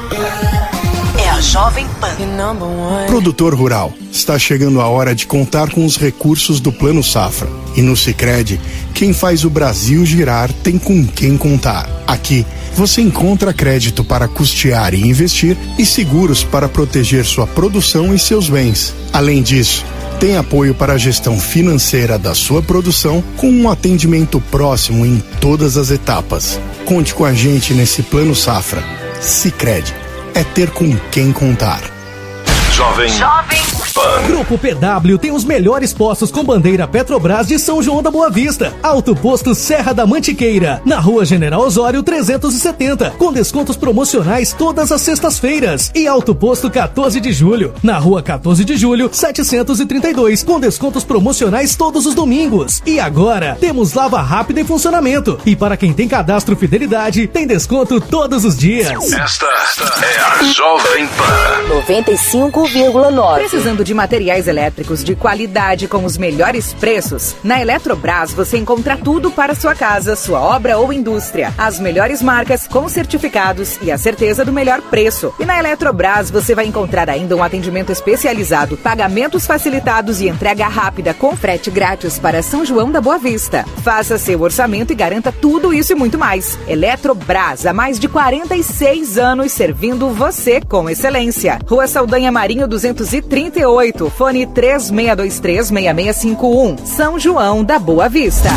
é a Jovem Pan. Produtor rural, está chegando a hora de contar com os recursos do Plano Safra. E no Sicredi, quem faz o Brasil girar tem com quem contar. Aqui, você encontra crédito para custear e investir e seguros para proteger sua produção e seus bens. Além disso, tem apoio para a gestão financeira da sua produção com um atendimento próximo em todas as etapas. Conte com a gente nesse Plano Safra. Sicredi. É ter com quem contar. Jovem, Jovem Pan. Grupo P W tem os melhores postos com bandeira Petrobras de São João da Boa Vista. Alto Posto Serra da Mantiqueira, na Rua General Osório trezentos e setenta, com descontos promocionais todas as sextas-feiras. E Alto Posto quatorze de julho, na Rua quatorze de julho setecentos e trinta e dois, com descontos promocionais todos os domingos. E agora, temos lava rápida em funcionamento. E para quem tem cadastro Fidelidade, tem desconto todos os dias. Esta é a Jovem Pan. noventa e cinco vírgula nove. Precisando de materiais elétricos de qualidade com os melhores preços? Na Eletrobras você encontra tudo para sua casa, sua obra ou indústria. As melhores marcas com certificados e a certeza do melhor preço. E na Eletrobras você vai encontrar ainda um atendimento especializado, pagamentos facilitados e entrega rápida com frete grátis para São João da Boa Vista. Faça seu orçamento e garanta tudo isso e muito mais. Eletrobras, há mais de quarenta e seis anos servindo você com excelência. Rua Saldanha Marinho duzentos e trinta e oito, fone três seis dois três, seis seis cinco um, São João da Boa Vista.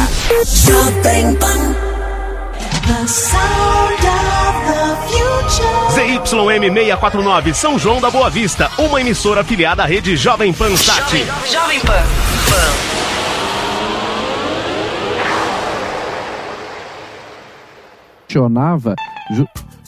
Z Y M seiscentos e quarenta e nove, São João da Boa Vista, uma emissora afiliada à rede Jovem Pan Sat. Jovem, Jovem Pan. Pan. Funcionava, ju-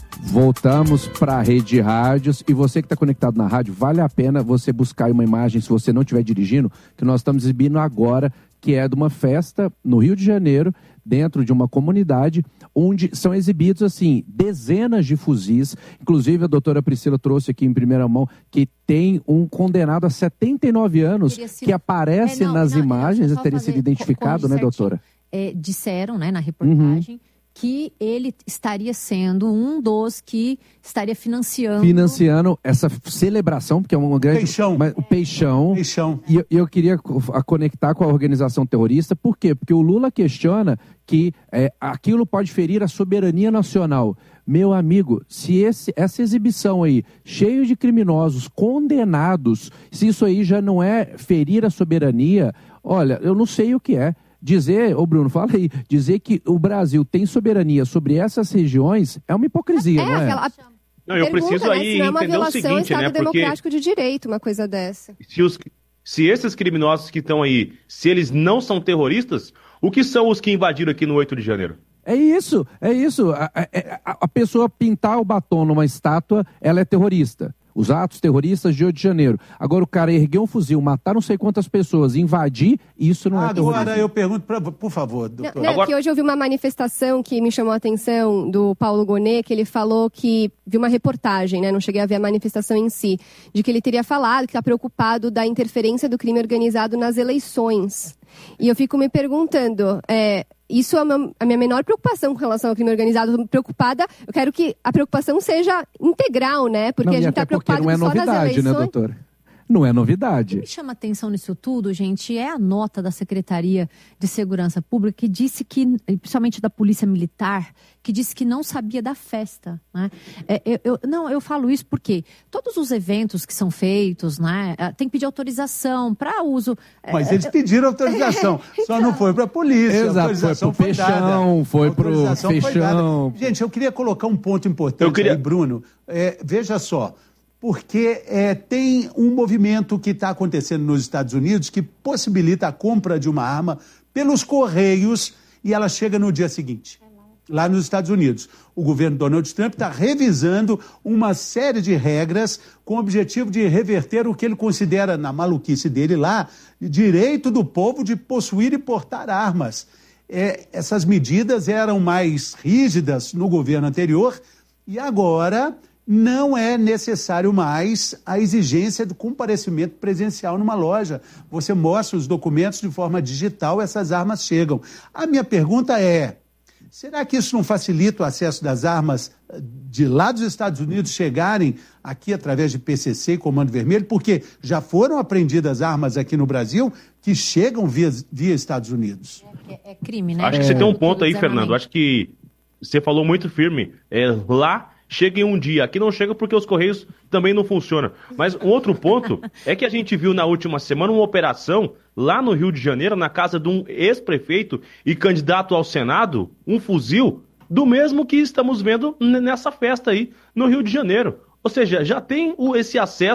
voltamos para a rede de rádios, e você que está conectado na rádio, vale a pena você buscar uma imagem, se você não estiver dirigindo, que nós estamos exibindo agora, que é de uma festa no Rio de Janeiro, dentro de uma comunidade, onde são exibidos, assim, dezenas de fuzis. Inclusive, a doutora Priscila trouxe aqui em primeira mão que tem um condenado a setenta e nove anos sido... que aparece é, não, nas não, imagens, não, teria sido identificado, né, doutora? É, disseram, né, na reportagem, uhum. que ele estaria sendo um dos que estaria financiando... Financiando essa celebração, porque é uma grande... Peixão. Mas, o Peixão. Peixão. E eu, eu queria a conectar com a organização terrorista, por quê? Porque o Lula questiona que é, aquilo pode ferir a soberania nacional. Meu amigo, se esse, essa exibição aí, cheio de criminosos condenados, se isso aí já não é ferir a soberania, olha, eu não sei o que é. Dizer, ô Bruno, fala aí, dizer que o Brasil tem soberania sobre essas regiões é uma hipocrisia, é, não é? Aquela... Não, eu Pergunta, preciso aí né? entender o seguinte, é uma violação ao Estado né? Porque democrático de direito, uma coisa dessa. se, os, se esses criminosos que estão aí, se eles não são terroristas, o que são os que invadiram aqui no oito de janeiro? É isso, é isso. A, a, a pessoa pintar o batom numa estátua, ela é terrorista. Os atos terroristas de oito de janeiro. Agora o cara erguer um fuzil, matar não sei quantas pessoas, invadir, isso não é terrorismo. Agora eu pergunto, pra, por favor, doutor. Não, não, Agora... que hoje eu vi uma manifestação que me chamou a atenção do Paulo Gonet, que ele falou que, viu uma reportagem, né, não cheguei a ver a manifestação em si, de que ele teria falado que está preocupado da interferência do crime organizado nas eleições. E eu fico me perguntando, é, isso é a minha menor preocupação com relação ao crime organizado. Estou preocupada, eu quero que a preocupação seja integral, né? Porque não, a gente está preocupado não é só nas novidade, eleições. Né, doutora? Não é novidade. O que me chama atenção nisso tudo, gente, é a nota da Secretaria de Segurança Pública, que disse que, principalmente da Polícia Militar, que disse que não sabia da festa, né? É, eu, eu, não, eu falo isso porque todos os eventos que são feitos, né, tem que pedir autorização para uso... Mas eles pediram autorização, é, então... só não foi para a polícia. Exato, a autorização foi pro Peixão, foi para o Peixão. Gente, eu queria colocar um ponto importante eu queria... aí, Bruno. É, veja só, porque é, tem um movimento que está acontecendo nos Estados Unidos que possibilita a compra de uma arma pelos correios e ela chega no dia seguinte, lá nos Estados Unidos. O governo Donald Trump está revisando uma série de regras com o objetivo de reverter o que ele considera, na maluquice dele lá, direito do povo de possuir e portar armas. É, essas medidas eram mais rígidas no governo anterior e agora... não é necessário mais a exigência do comparecimento presencial numa loja. Você mostra os documentos de forma digital, essas armas chegam. A minha pergunta é, será que isso não facilita o acesso das armas de lá dos Estados Unidos chegarem aqui através de P C C e Comando Vermelho? Porque já foram apreendidas armas aqui no Brasil que chegam via, via Estados Unidos. É, é crime, né? Acho que é. você tem um ponto aí, Fernando. Acho que você falou muito firme. É, lá... chega em um dia, aqui não chega porque os Correios também não funcionam. Mas um outro ponto é que a gente viu na última semana uma operação lá no Rio de Janeiro, na casa de um ex-prefeito e candidato ao Senado, um fuzil do mesmo que estamos vendo nessa festa aí no Rio de Janeiro. Ou seja, já tem esse acesso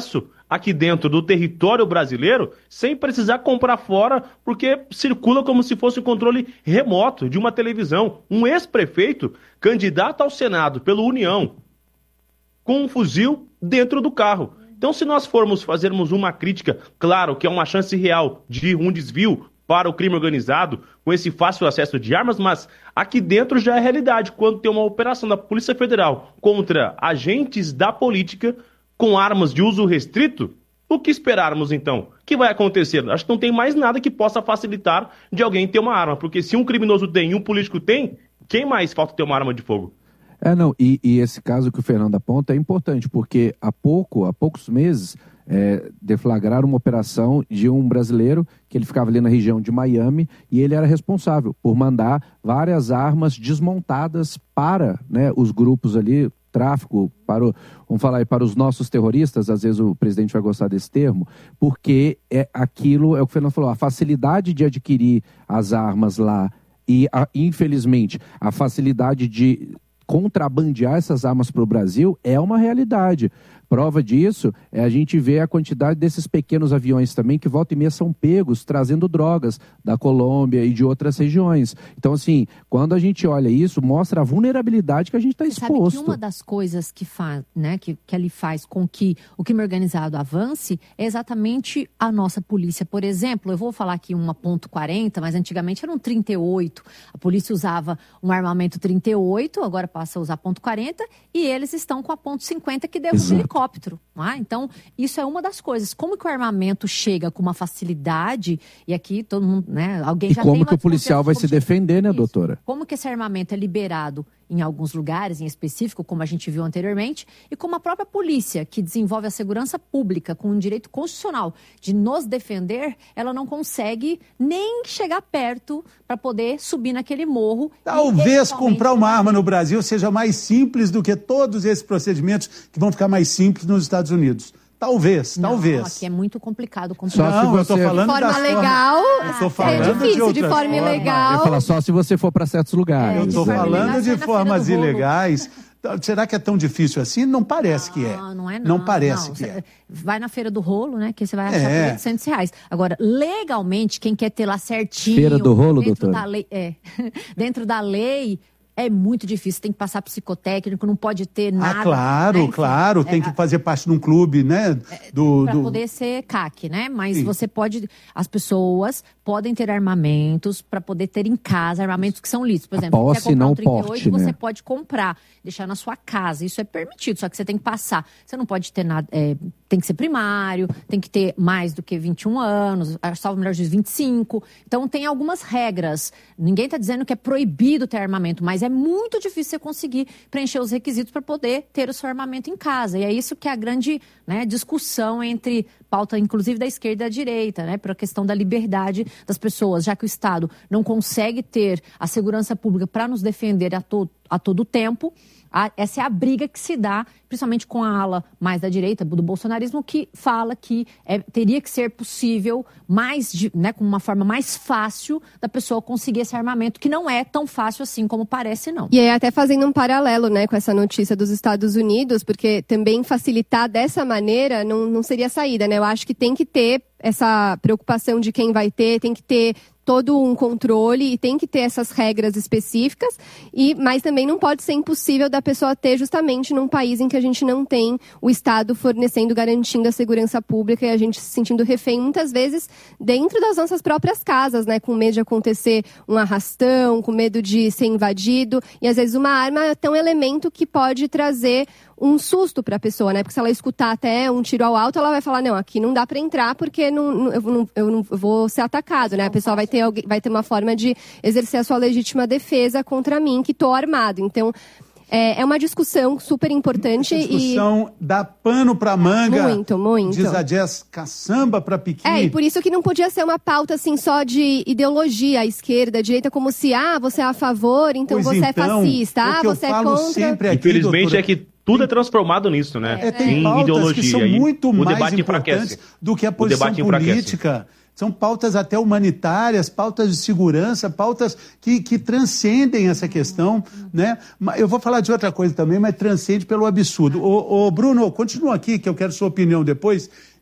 aqui dentro do território brasileiro sem precisar comprar fora, porque circula como se fosse o controle remoto de uma televisão. Um ex-prefeito, candidato ao Senado pelo União, com um fuzil dentro do carro. Então, se nós formos fazermos uma crítica, claro que é uma chance real de um desvio para o crime organizado, com esse fácil acesso de armas, mas aqui dentro já é realidade. Quando tem uma operação da Polícia Federal contra agentes da política com armas de uso restrito, o que esperarmos então? O que vai acontecer? Acho que não tem mais nada que possa facilitar de alguém ter uma arma, porque se um criminoso tem e um político tem, quem mais falta ter uma arma de fogo? É, não, e, e esse caso que o Fernando aponta é importante, porque há pouco, há poucos meses, é, deflagraram uma operação de um brasileiro que ele ficava ali na região de Miami e ele era responsável por mandar várias armas desmontadas para, né, os grupos ali, tráfico, para o, vamos falar aí, para os nossos terroristas, às vezes o presidente vai gostar desse termo, porque é aquilo, é o que o Fernando falou, a facilidade de adquirir as armas lá e, a, infelizmente, a facilidade de contrabandear essas armas para o Brasil é uma realidade. Prova disso é a gente ver a quantidade desses pequenos aviões também que volta e meia são pegos trazendo drogas da Colômbia e de outras regiões. Então, assim, quando a gente olha isso, mostra a vulnerabilidade que a gente está exposto. Sabe que uma das coisas que faz, né, que, que ele faz com que o crime organizado avance é exatamente a nossa polícia. Por exemplo, eu vou falar aqui uma ponto quarenta, mas antigamente era um trinta e oito. A polícia usava um armamento trinta e oito, agora passa a usar ponto quarenta, e eles estão com a ponto cinquenta que derruba o helicóptero. Ah, então, isso é uma das coisas. Como que o armamento chega com uma facilidade, e aqui todo mundo, né, alguém e já tem... E como que o policial vai se defender, né, doutora? Como que esse armamento é liberado em alguns lugares, em específico, como a gente viu anteriormente, e como a própria polícia, que desenvolve a segurança pública com um direito constitucional de nos defender, ela não consegue nem chegar perto para poder subir naquele morro. Talvez comprar uma arma no Brasil seja mais simples do que todos esses procedimentos que vão ficar mais simples nos Estados Unidos. Talvez, não, talvez. Aqui é muito complicado comprar. Não, eu tô falando de forma da legal. Eu tô falando é difícil, de, de forma ilegal. Eu falo só se você for para certos lugares. Eu estou né? falando de formas ilegais. Será que é tão difícil assim? Não parece não, que é. Não, é não. Não parece não. que é. Vai na Feira do Rolo, né? Que você vai achar é. por oitocentos reais. Agora, legalmente, quem quer ter lá certinho... Feira do Rolo, dentro doutor? Da lei, é, dentro da lei... É muito difícil, tem que passar psicotécnico, não pode ter nada. Ah, claro, né? Enfim, claro, tem é, que fazer parte de um clube, né? Do, para do... poder ser C A C, né? Mas Sim. você pode, as pessoas podem ter armamentos para poder ter em casa, armamentos que são lícitos. Por exemplo, posse, você quer comprar não um trinta e oito, porte, você né? pode comprar, deixar na sua casa, isso é permitido, só que você tem que passar. Você não pode ter nada, é, tem que ser primário, tem que ter mais do que vinte e um anos, salvo melhor de vinte e cinco. Então tem algumas regras. Ninguém está dizendo que é proibido ter armamento, mas é muito difícil você conseguir preencher os requisitos para poder ter o seu armamento em casa. E é isso que é a grande, né, discussão entre pauta, inclusive, da esquerda e da direita, né, para a questão da liberdade das pessoas, já que o Estado não consegue ter a segurança pública para nos defender a, to a todo tempo. A, essa é a briga que se dá, principalmente com a ala mais da direita, do bolsonarismo, que fala que é, teria que ser possível, mais, de, né, com uma forma mais fácil da pessoa conseguir esse armamento, que não é tão fácil assim como parece, não. E aí, até fazendo um paralelo, né, com essa notícia dos Estados Unidos, porque também facilitar dessa maneira não, não seria saída, né? Eu acho que tem que ter essa preocupação de quem vai ter, tem que ter todo um controle e tem que ter essas regras específicas, e, mas também não pode ser impossível da pessoa ter justamente num país em que a gente não tem o Estado fornecendo, garantindo a segurança pública e a gente se sentindo refém muitas vezes dentro das nossas próprias casas, né, com medo de acontecer um arrastão, com medo de ser invadido, e às vezes uma arma é tão elemento que pode trazer um susto para a pessoa, né? Porque se ela escutar até um tiro ao alto, ela vai falar, não, aqui não dá para entrar porque não, não, eu, não, eu não eu vou ser atacado, né? A pessoa vai ter, vai ter uma forma de exercer a sua legítima defesa contra mim, que estou armado. Então, é, é uma discussão super importante. Essa discussão e... dá pano para manga. Muito, muito. Diz a Jess, caçamba para piqui. É, e por isso que não podia ser uma pauta assim só de ideologia, a esquerda, a direita, como se, ah, você é a favor, então pois você então, é fascista, ah, você é contra. Sempre aqui, Infelizmente doutora, é que tudo é transformado nisso, né? É, tem em pautas ideologia. que são muito o mais debate importantes enfraquece. do que a posição política. São pautas até humanitárias, pautas de segurança, pautas que, que transcendem essa questão, né? Eu vou falar de outra coisa também, mas transcende pelo absurdo. Ô, ô, Bruno, continua aqui, que eu quero sua opinião depois.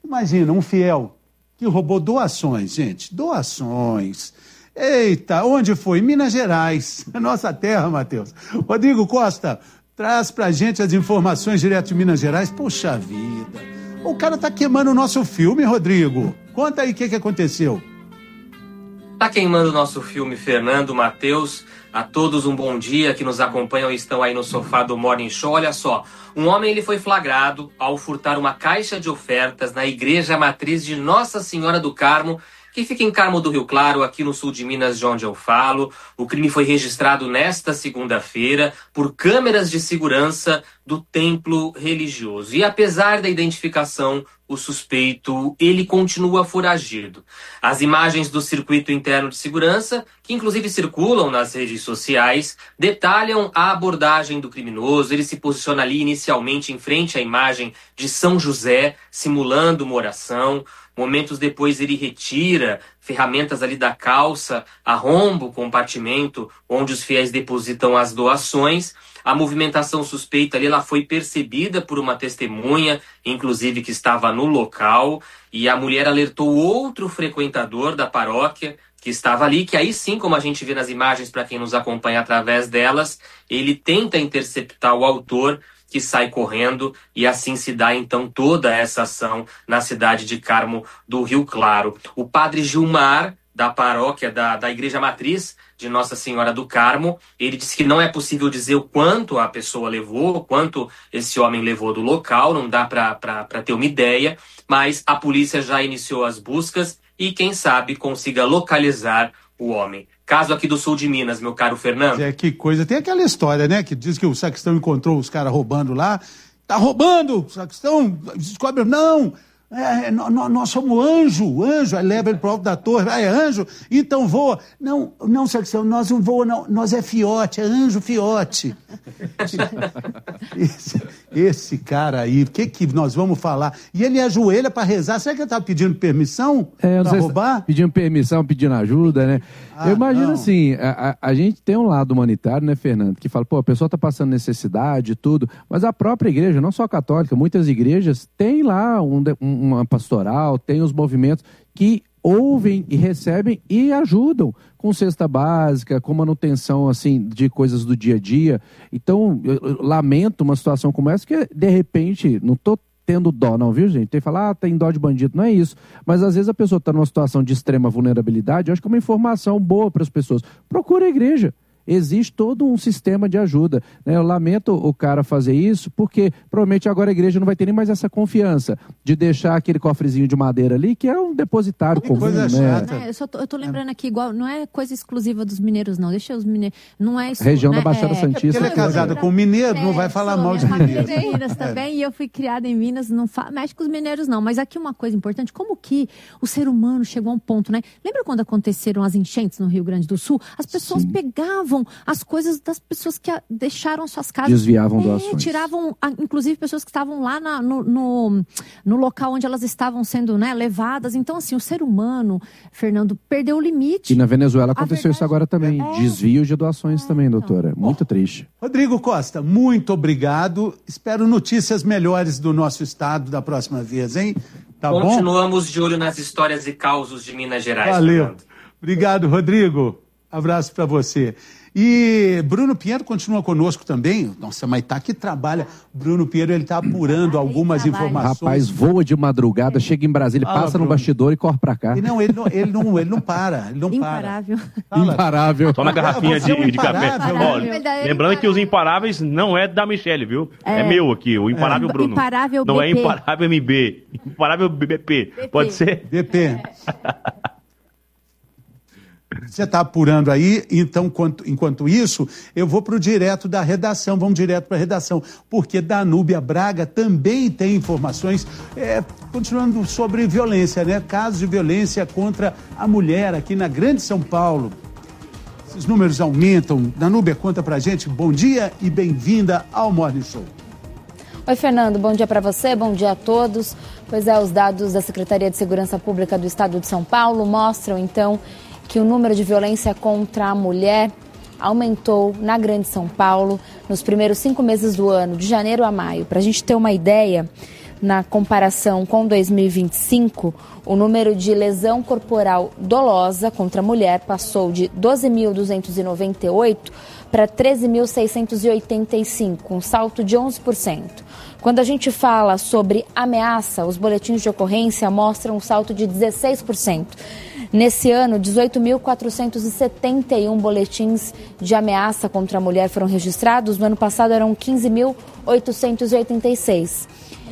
Imagina, um fiel que roubou doações, gente, doações. Eita, onde foi? Minas Gerais, a nossa terra, Matheus. Rodrigo Costa, traz pra gente as informações direto de Minas Gerais. Poxa vida, o cara tá queimando o nosso filme, Rodrigo. Conta aí o que, que aconteceu. Tá queimando o nosso filme, Fernando, Matheus. A todos um bom dia que nos acompanham e estão aí no sofá do Morning Show. Olha só, um homem ele foi flagrado ao furtar uma caixa de ofertas na Igreja Matriz de Nossa Senhora do Carmo, que fica em Carmo do Rio Claro, aqui no sul de Minas, de onde eu falo. O crime foi registrado nesta segunda-feira por câmeras de segurança do templo religioso. E apesar da identificação, o suspeito, ele continua foragido. As imagens do circuito interno de segurança, que inclusive circulam nas redes sociais, detalham a abordagem do criminoso. Ele se posiciona ali inicialmente em frente à imagem de São José, simulando uma oração. Momentos depois ele retira ferramentas ali da calça, arromba o compartimento onde os fiéis depositam as doações. A movimentação suspeita ali, ela foi percebida por uma testemunha, inclusive que estava no local, e a mulher alertou outro frequentador da paróquia que estava ali, que aí sim, como a gente vê nas imagens para quem nos acompanha através delas, ele tenta interceptar o autor, que sai correndo, e assim se dá então toda essa ação na cidade de Carmo do Rio Claro. O padre Gilmar, da paróquia da, da Igreja Matriz de Nossa Senhora do Carmo, ele disse que não é possível dizer o quanto a pessoa levou, o quanto esse homem levou do local, não dá para ter uma ideia, mas a polícia já iniciou as buscas e quem sabe consiga localizar o homem. Caso aqui do sul de Minas, meu caro Fernando. É, que coisa. Tem aquela história, né, que diz que o sacristão encontrou os caras roubando lá. Tá roubando, o sacristão descobre, não, é, nós, nós somos anjo, anjo. Aí leva ele pro alto da torre, ah, é anjo? Então voa. Não, não, sacristão, nós não voa, não, nós é fiote, é anjo fiote. esse, esse cara aí, o que que nós vamos falar? E ele ajoelha para rezar, será que ele tava pedindo permissão é, para roubar? Pedindo permissão, pedindo ajuda, né? Ah, eu imagino não. assim, a, a, a gente tem um lado humanitário, né, Fernando, que fala, pô, a pessoa tá passando necessidade e tudo, mas a própria igreja, não só a católica, muitas igrejas têm lá um, uma pastoral, tem os movimentos que ouvem e recebem e ajudam com cesta básica, com manutenção assim de coisas do dia a dia. Então, eu, eu lamento uma situação como essa, que de repente, não tô tendo dó não, viu, gente? Tem que falar, ah, tem dó de bandido, não é isso. Mas às vezes a pessoa está numa situação de extrema vulnerabilidade, eu acho que é uma informação boa para as pessoas. Procura a igreja. Existe todo um sistema de ajuda, né? Eu lamento o cara fazer isso, porque provavelmente agora a igreja não vai ter nem mais essa confiança de deixar aquele cofrezinho de madeira ali, que é um depositário comum, coisa né? chata. É, eu, só tô, eu tô lembrando aqui, igual, não é coisa exclusiva dos mineiros, não. Deixa os mineiros. Não é isso. Região né? da Baixada é, Santista. Ele é casado com mineiro, é, não vai falar mal de mineiro. Minha Minas também, e eu fui criada em Minas, não fa... mexe com os mineiros, não. Mas aqui uma coisa importante, como que o ser humano chegou a um ponto, né? Lembra quando aconteceram as enchentes no Rio Grande do Sul? As pessoas Sim. pegavam as coisas das pessoas que deixaram suas casas. Desviavam é, doações. Tiravam, inclusive, pessoas que estavam lá na, no, no, no local onde elas estavam sendo, né, levadas. Então, assim, o ser humano, Fernando, perdeu o limite. E na Venezuela aconteceu verdade, isso agora também. É. Desvio de doações é, também, doutora. Então. Muito triste. Rodrigo Costa, muito obrigado. Espero notícias melhores do nosso estado da próxima vez, hein? Tá bom? Continuamos de olho nas histórias e causos de Minas Gerais. Valeu. Fernando. Obrigado, Rodrigo. Abraço para você. E Bruno Pinheiro continua conosco também. Nossa, mas tá que trabalha. Bruno Pinheiro, ele tá apurando algumas informações. Rapaz, voa de madrugada, chega em Brasília, Fala, passa Bruno. no bastidor e corre pra cá. E não, ele não, ele não, ele não para. Ele não Imparável. para. Imparável. Só na garrafinha de, é um de café. Ó, lembrando que os imparáveis não é da Michelle, viu? É, é meu aqui, o imparável é. Bruno. Imparável não B P. É imparável M B. Imparável B P. B P. Pode ser? B P. Você está apurando aí, então, enquanto, enquanto isso, eu vou para o direto da redação, vamos direto para a redação, porque Danúbia Braga também tem informações, é, continuando sobre violência, né? Casos de violência contra a mulher aqui na Grande São Paulo. Esses números aumentam. Danúbia, conta pra gente. Bom dia e bem-vinda ao Morning Show. Oi, Fernando, bom dia para você, bom dia a todos. Pois é, os dados da Secretaria de Segurança Pública do Estado de São Paulo mostram, então, que o número de violência contra a mulher aumentou na Grande São Paulo nos primeiros cinco meses do ano, de janeiro a maio. Para a gente ter uma ideia, na comparação com dois mil e vinte e cinco, o número de lesão corporal dolosa contra a mulher passou de doze mil duzentos e noventa e oito para treze mil seiscentos e oitenta e cinco, um salto de onze por cento. Quando a gente fala sobre ameaça, os boletins de ocorrência mostram um salto de dezesseis por cento. Nesse ano, dezoito mil quatrocentos e setenta e um boletins de ameaça contra a mulher foram registrados. No ano passado eram quinze mil oitocentos e oitenta e seis.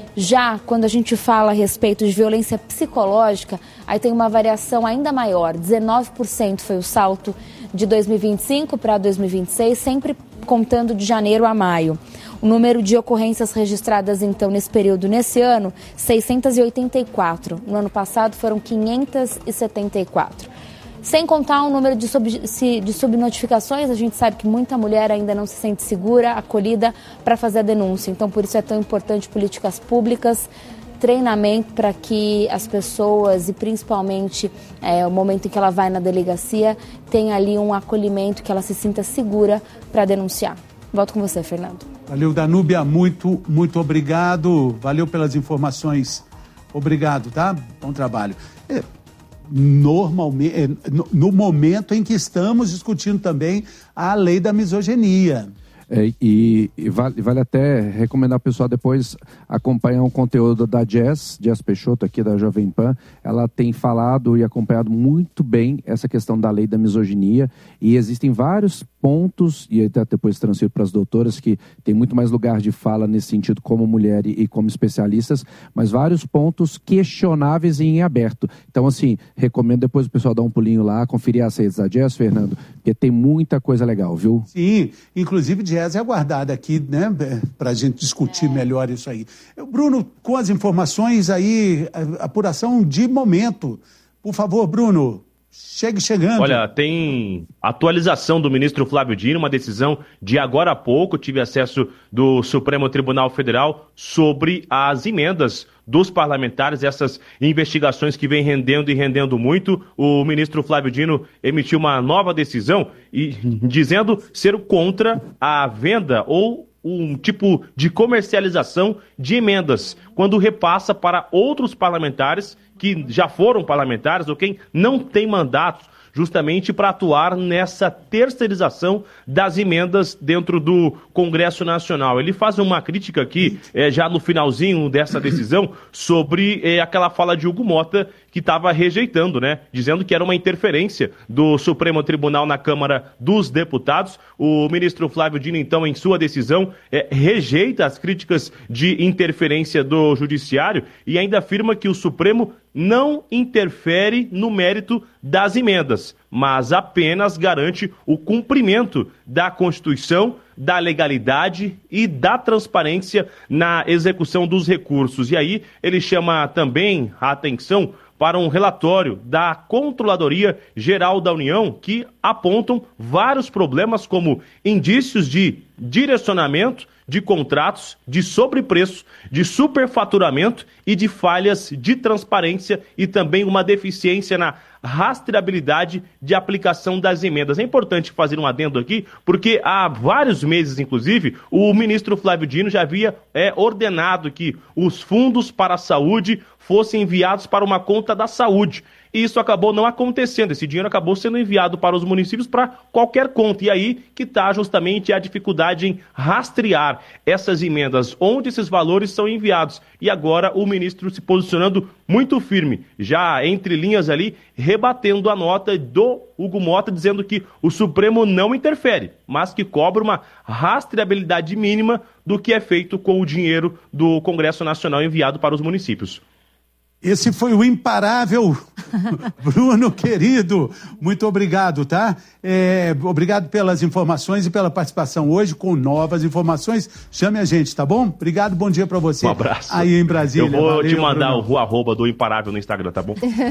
Já quando a gente fala a respeito de violência psicológica, aí tem uma variação ainda maior. dezenove por cento foi o salto de dois mil e vinte e cinco para dois mil e vinte e seis, sempre contando de janeiro a maio. O número de ocorrências registradas, então, nesse período, nesse ano, seiscentos e oitenta e quatro. No ano passado foram quinhentos e setenta e quatro. Sem contar o número de, sub, de subnotificações, a gente sabe que muita mulher ainda não se sente segura, acolhida para fazer a denúncia. Então, por isso é tão importante políticas públicas, treinamento para que as pessoas, e principalmente é, o momento em que ela vai na delegacia, tenha ali um acolhimento, que ela se sinta segura para denunciar. Volto com você, Fernando. Valeu, Danúbia, muito, muito obrigado. Valeu pelas informações. Obrigado, tá? Bom trabalho. É, normalmente, é, no, no momento em que estamos discutindo também a lei da misoginia. É, e, e vale, vale até recomendar ao pessoal depois acompanhar o conteúdo da Jess, Jess Peixoto aqui da Jovem Pan. Ela tem falado e acompanhado muito bem essa questão da lei da misoginia, e existem vários pontos, e até depois transfiro para as doutoras, que tem muito mais lugar de fala nesse sentido como mulher e, e como especialistas, mas vários pontos questionáveis e em aberto. Então, assim, recomendo depois o pessoal dar um pulinho lá, conferir as redes da Jess, Fernando, porque tem muita coisa legal, viu? Sim, inclusive Jess é aguardada aqui, né, para a gente discutir é. melhor isso aí. Bruno, com as informações aí, apuração de momento. Por favor, Bruno, chegue chegando. Olha, tem atualização do ministro Flávio Dino, uma decisão de agora há pouco, tive acesso do Supremo Tribunal Federal sobre as emendas dos parlamentares, essas investigações que vem rendendo e rendendo muito. O ministro Flávio Dino emitiu uma nova decisão e dizendo ser contra a venda ou um tipo de comercialização de emendas, quando repassa para outros parlamentares que já foram parlamentares ou quem não tem mandatos, justamente para atuar nessa terceirização das emendas dentro do Congresso Nacional. Ele faz uma crítica aqui, é, já no finalzinho dessa decisão, sobre é, aquela fala de Hugo Mota, que estava rejeitando, né? Dizendo que era uma interferência do Supremo Tribunal na Câmara dos Deputados. O ministro Flávio Dino, então, em sua decisão, é, rejeita as críticas de interferência do Judiciário e ainda afirma que o Supremo não interfere no mérito das emendas, mas apenas garante o cumprimento da Constituição, da legalidade e da transparência na execução dos recursos. E aí ele chama também a atenção para um relatório da Controladoria Geral da União que apontam vários problemas como indícios de direcionamento de contratos, de sobrepreço, de superfaturamento e de falhas de transparência e também uma deficiência na rastreabilidade de aplicação das emendas. É importante fazer um adendo aqui, porque há vários meses, inclusive, o ministro Flávio Dino já havia é, ordenado que os fundos para a saúde fossem enviados para uma conta da saúde. E isso acabou não acontecendo, esse dinheiro acabou sendo enviado para os municípios para qualquer conta. E aí que está justamente a dificuldade em rastrear essas emendas, onde esses valores são enviados. E agora o ministro se posicionando muito firme, já entre linhas ali, rebatendo a nota do Hugo Mota, dizendo que o Supremo não interfere, mas que cobra uma rastreabilidade mínima do que é feito com o dinheiro do Congresso Nacional enviado para os municípios. Esse foi o imparável Bruno, querido. Muito obrigado, tá? É, obrigado pelas informações e pela participação hoje com novas informações. Chame a gente, tá bom? Obrigado, bom dia pra você. Um abraço. Aí em Brasília. Eu vou Valeu, te mandar Bruno. o arroba do imparável no Instagram, tá bom?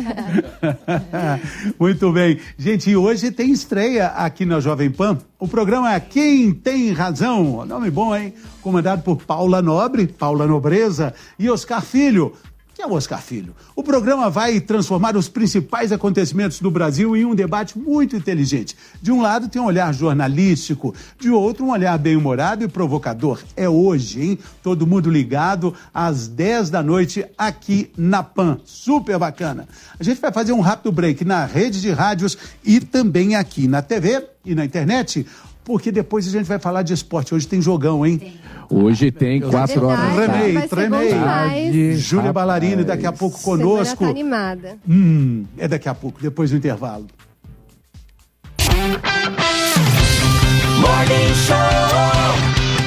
Muito bem. Gente, e hoje tem estreia aqui na Jovem Pan. O programa é Quem Tem Razão. Nome bom, hein? Comandado por Paula Nobre, Paula Nobreza e Oscar Filho. que é o Oscar Filho. O programa vai transformar os principais acontecimentos do Brasil em um debate muito inteligente. De um lado tem um olhar jornalístico, de outro um olhar bem-humorado e provocador. É hoje, hein? Todo mundo ligado às dez da noite aqui na Pan. Super bacana. A gente vai fazer um rápido break na rede de rádios e também aqui na T V e na internet, porque depois a gente vai falar de esporte. Hoje tem jogão, hein? Tem. Hoje tem quatro horas. Tremei, tremei. Júlia Ballarini daqui a pouco conosco. Semana tá animada. Hum, é daqui a pouco, depois do intervalo. Morning Show.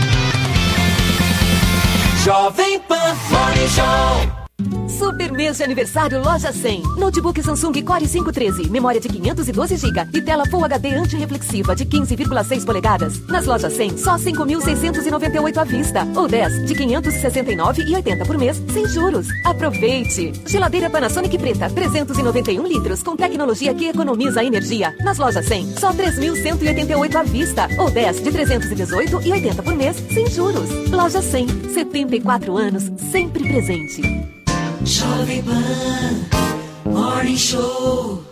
Jovem Pan Morning Show. Super mês de aniversário Loja cem. Notebook Samsung Core cinco treze, memória de quinhentos e doze gigabytes e tela Full H D antirreflexiva de quinze vírgula seis polegadas. Nas Lojas cem, só cinco mil seiscentos e noventa e oito à vista. Ou dez de quinhentos e sessenta e nove reais e oitenta por mês, sem juros. Aproveite! Geladeira Panasonic preta, trezentos e noventa e um litros, com tecnologia que economiza energia. Nas Lojas cem, só três mil cento e oitenta e oito à vista. Ou dez de trezentos e dezoito reais e oitenta por mês, sem juros. Loja cem, setenta e quatro anos, sempre presente. Jovem Pan Morning Show.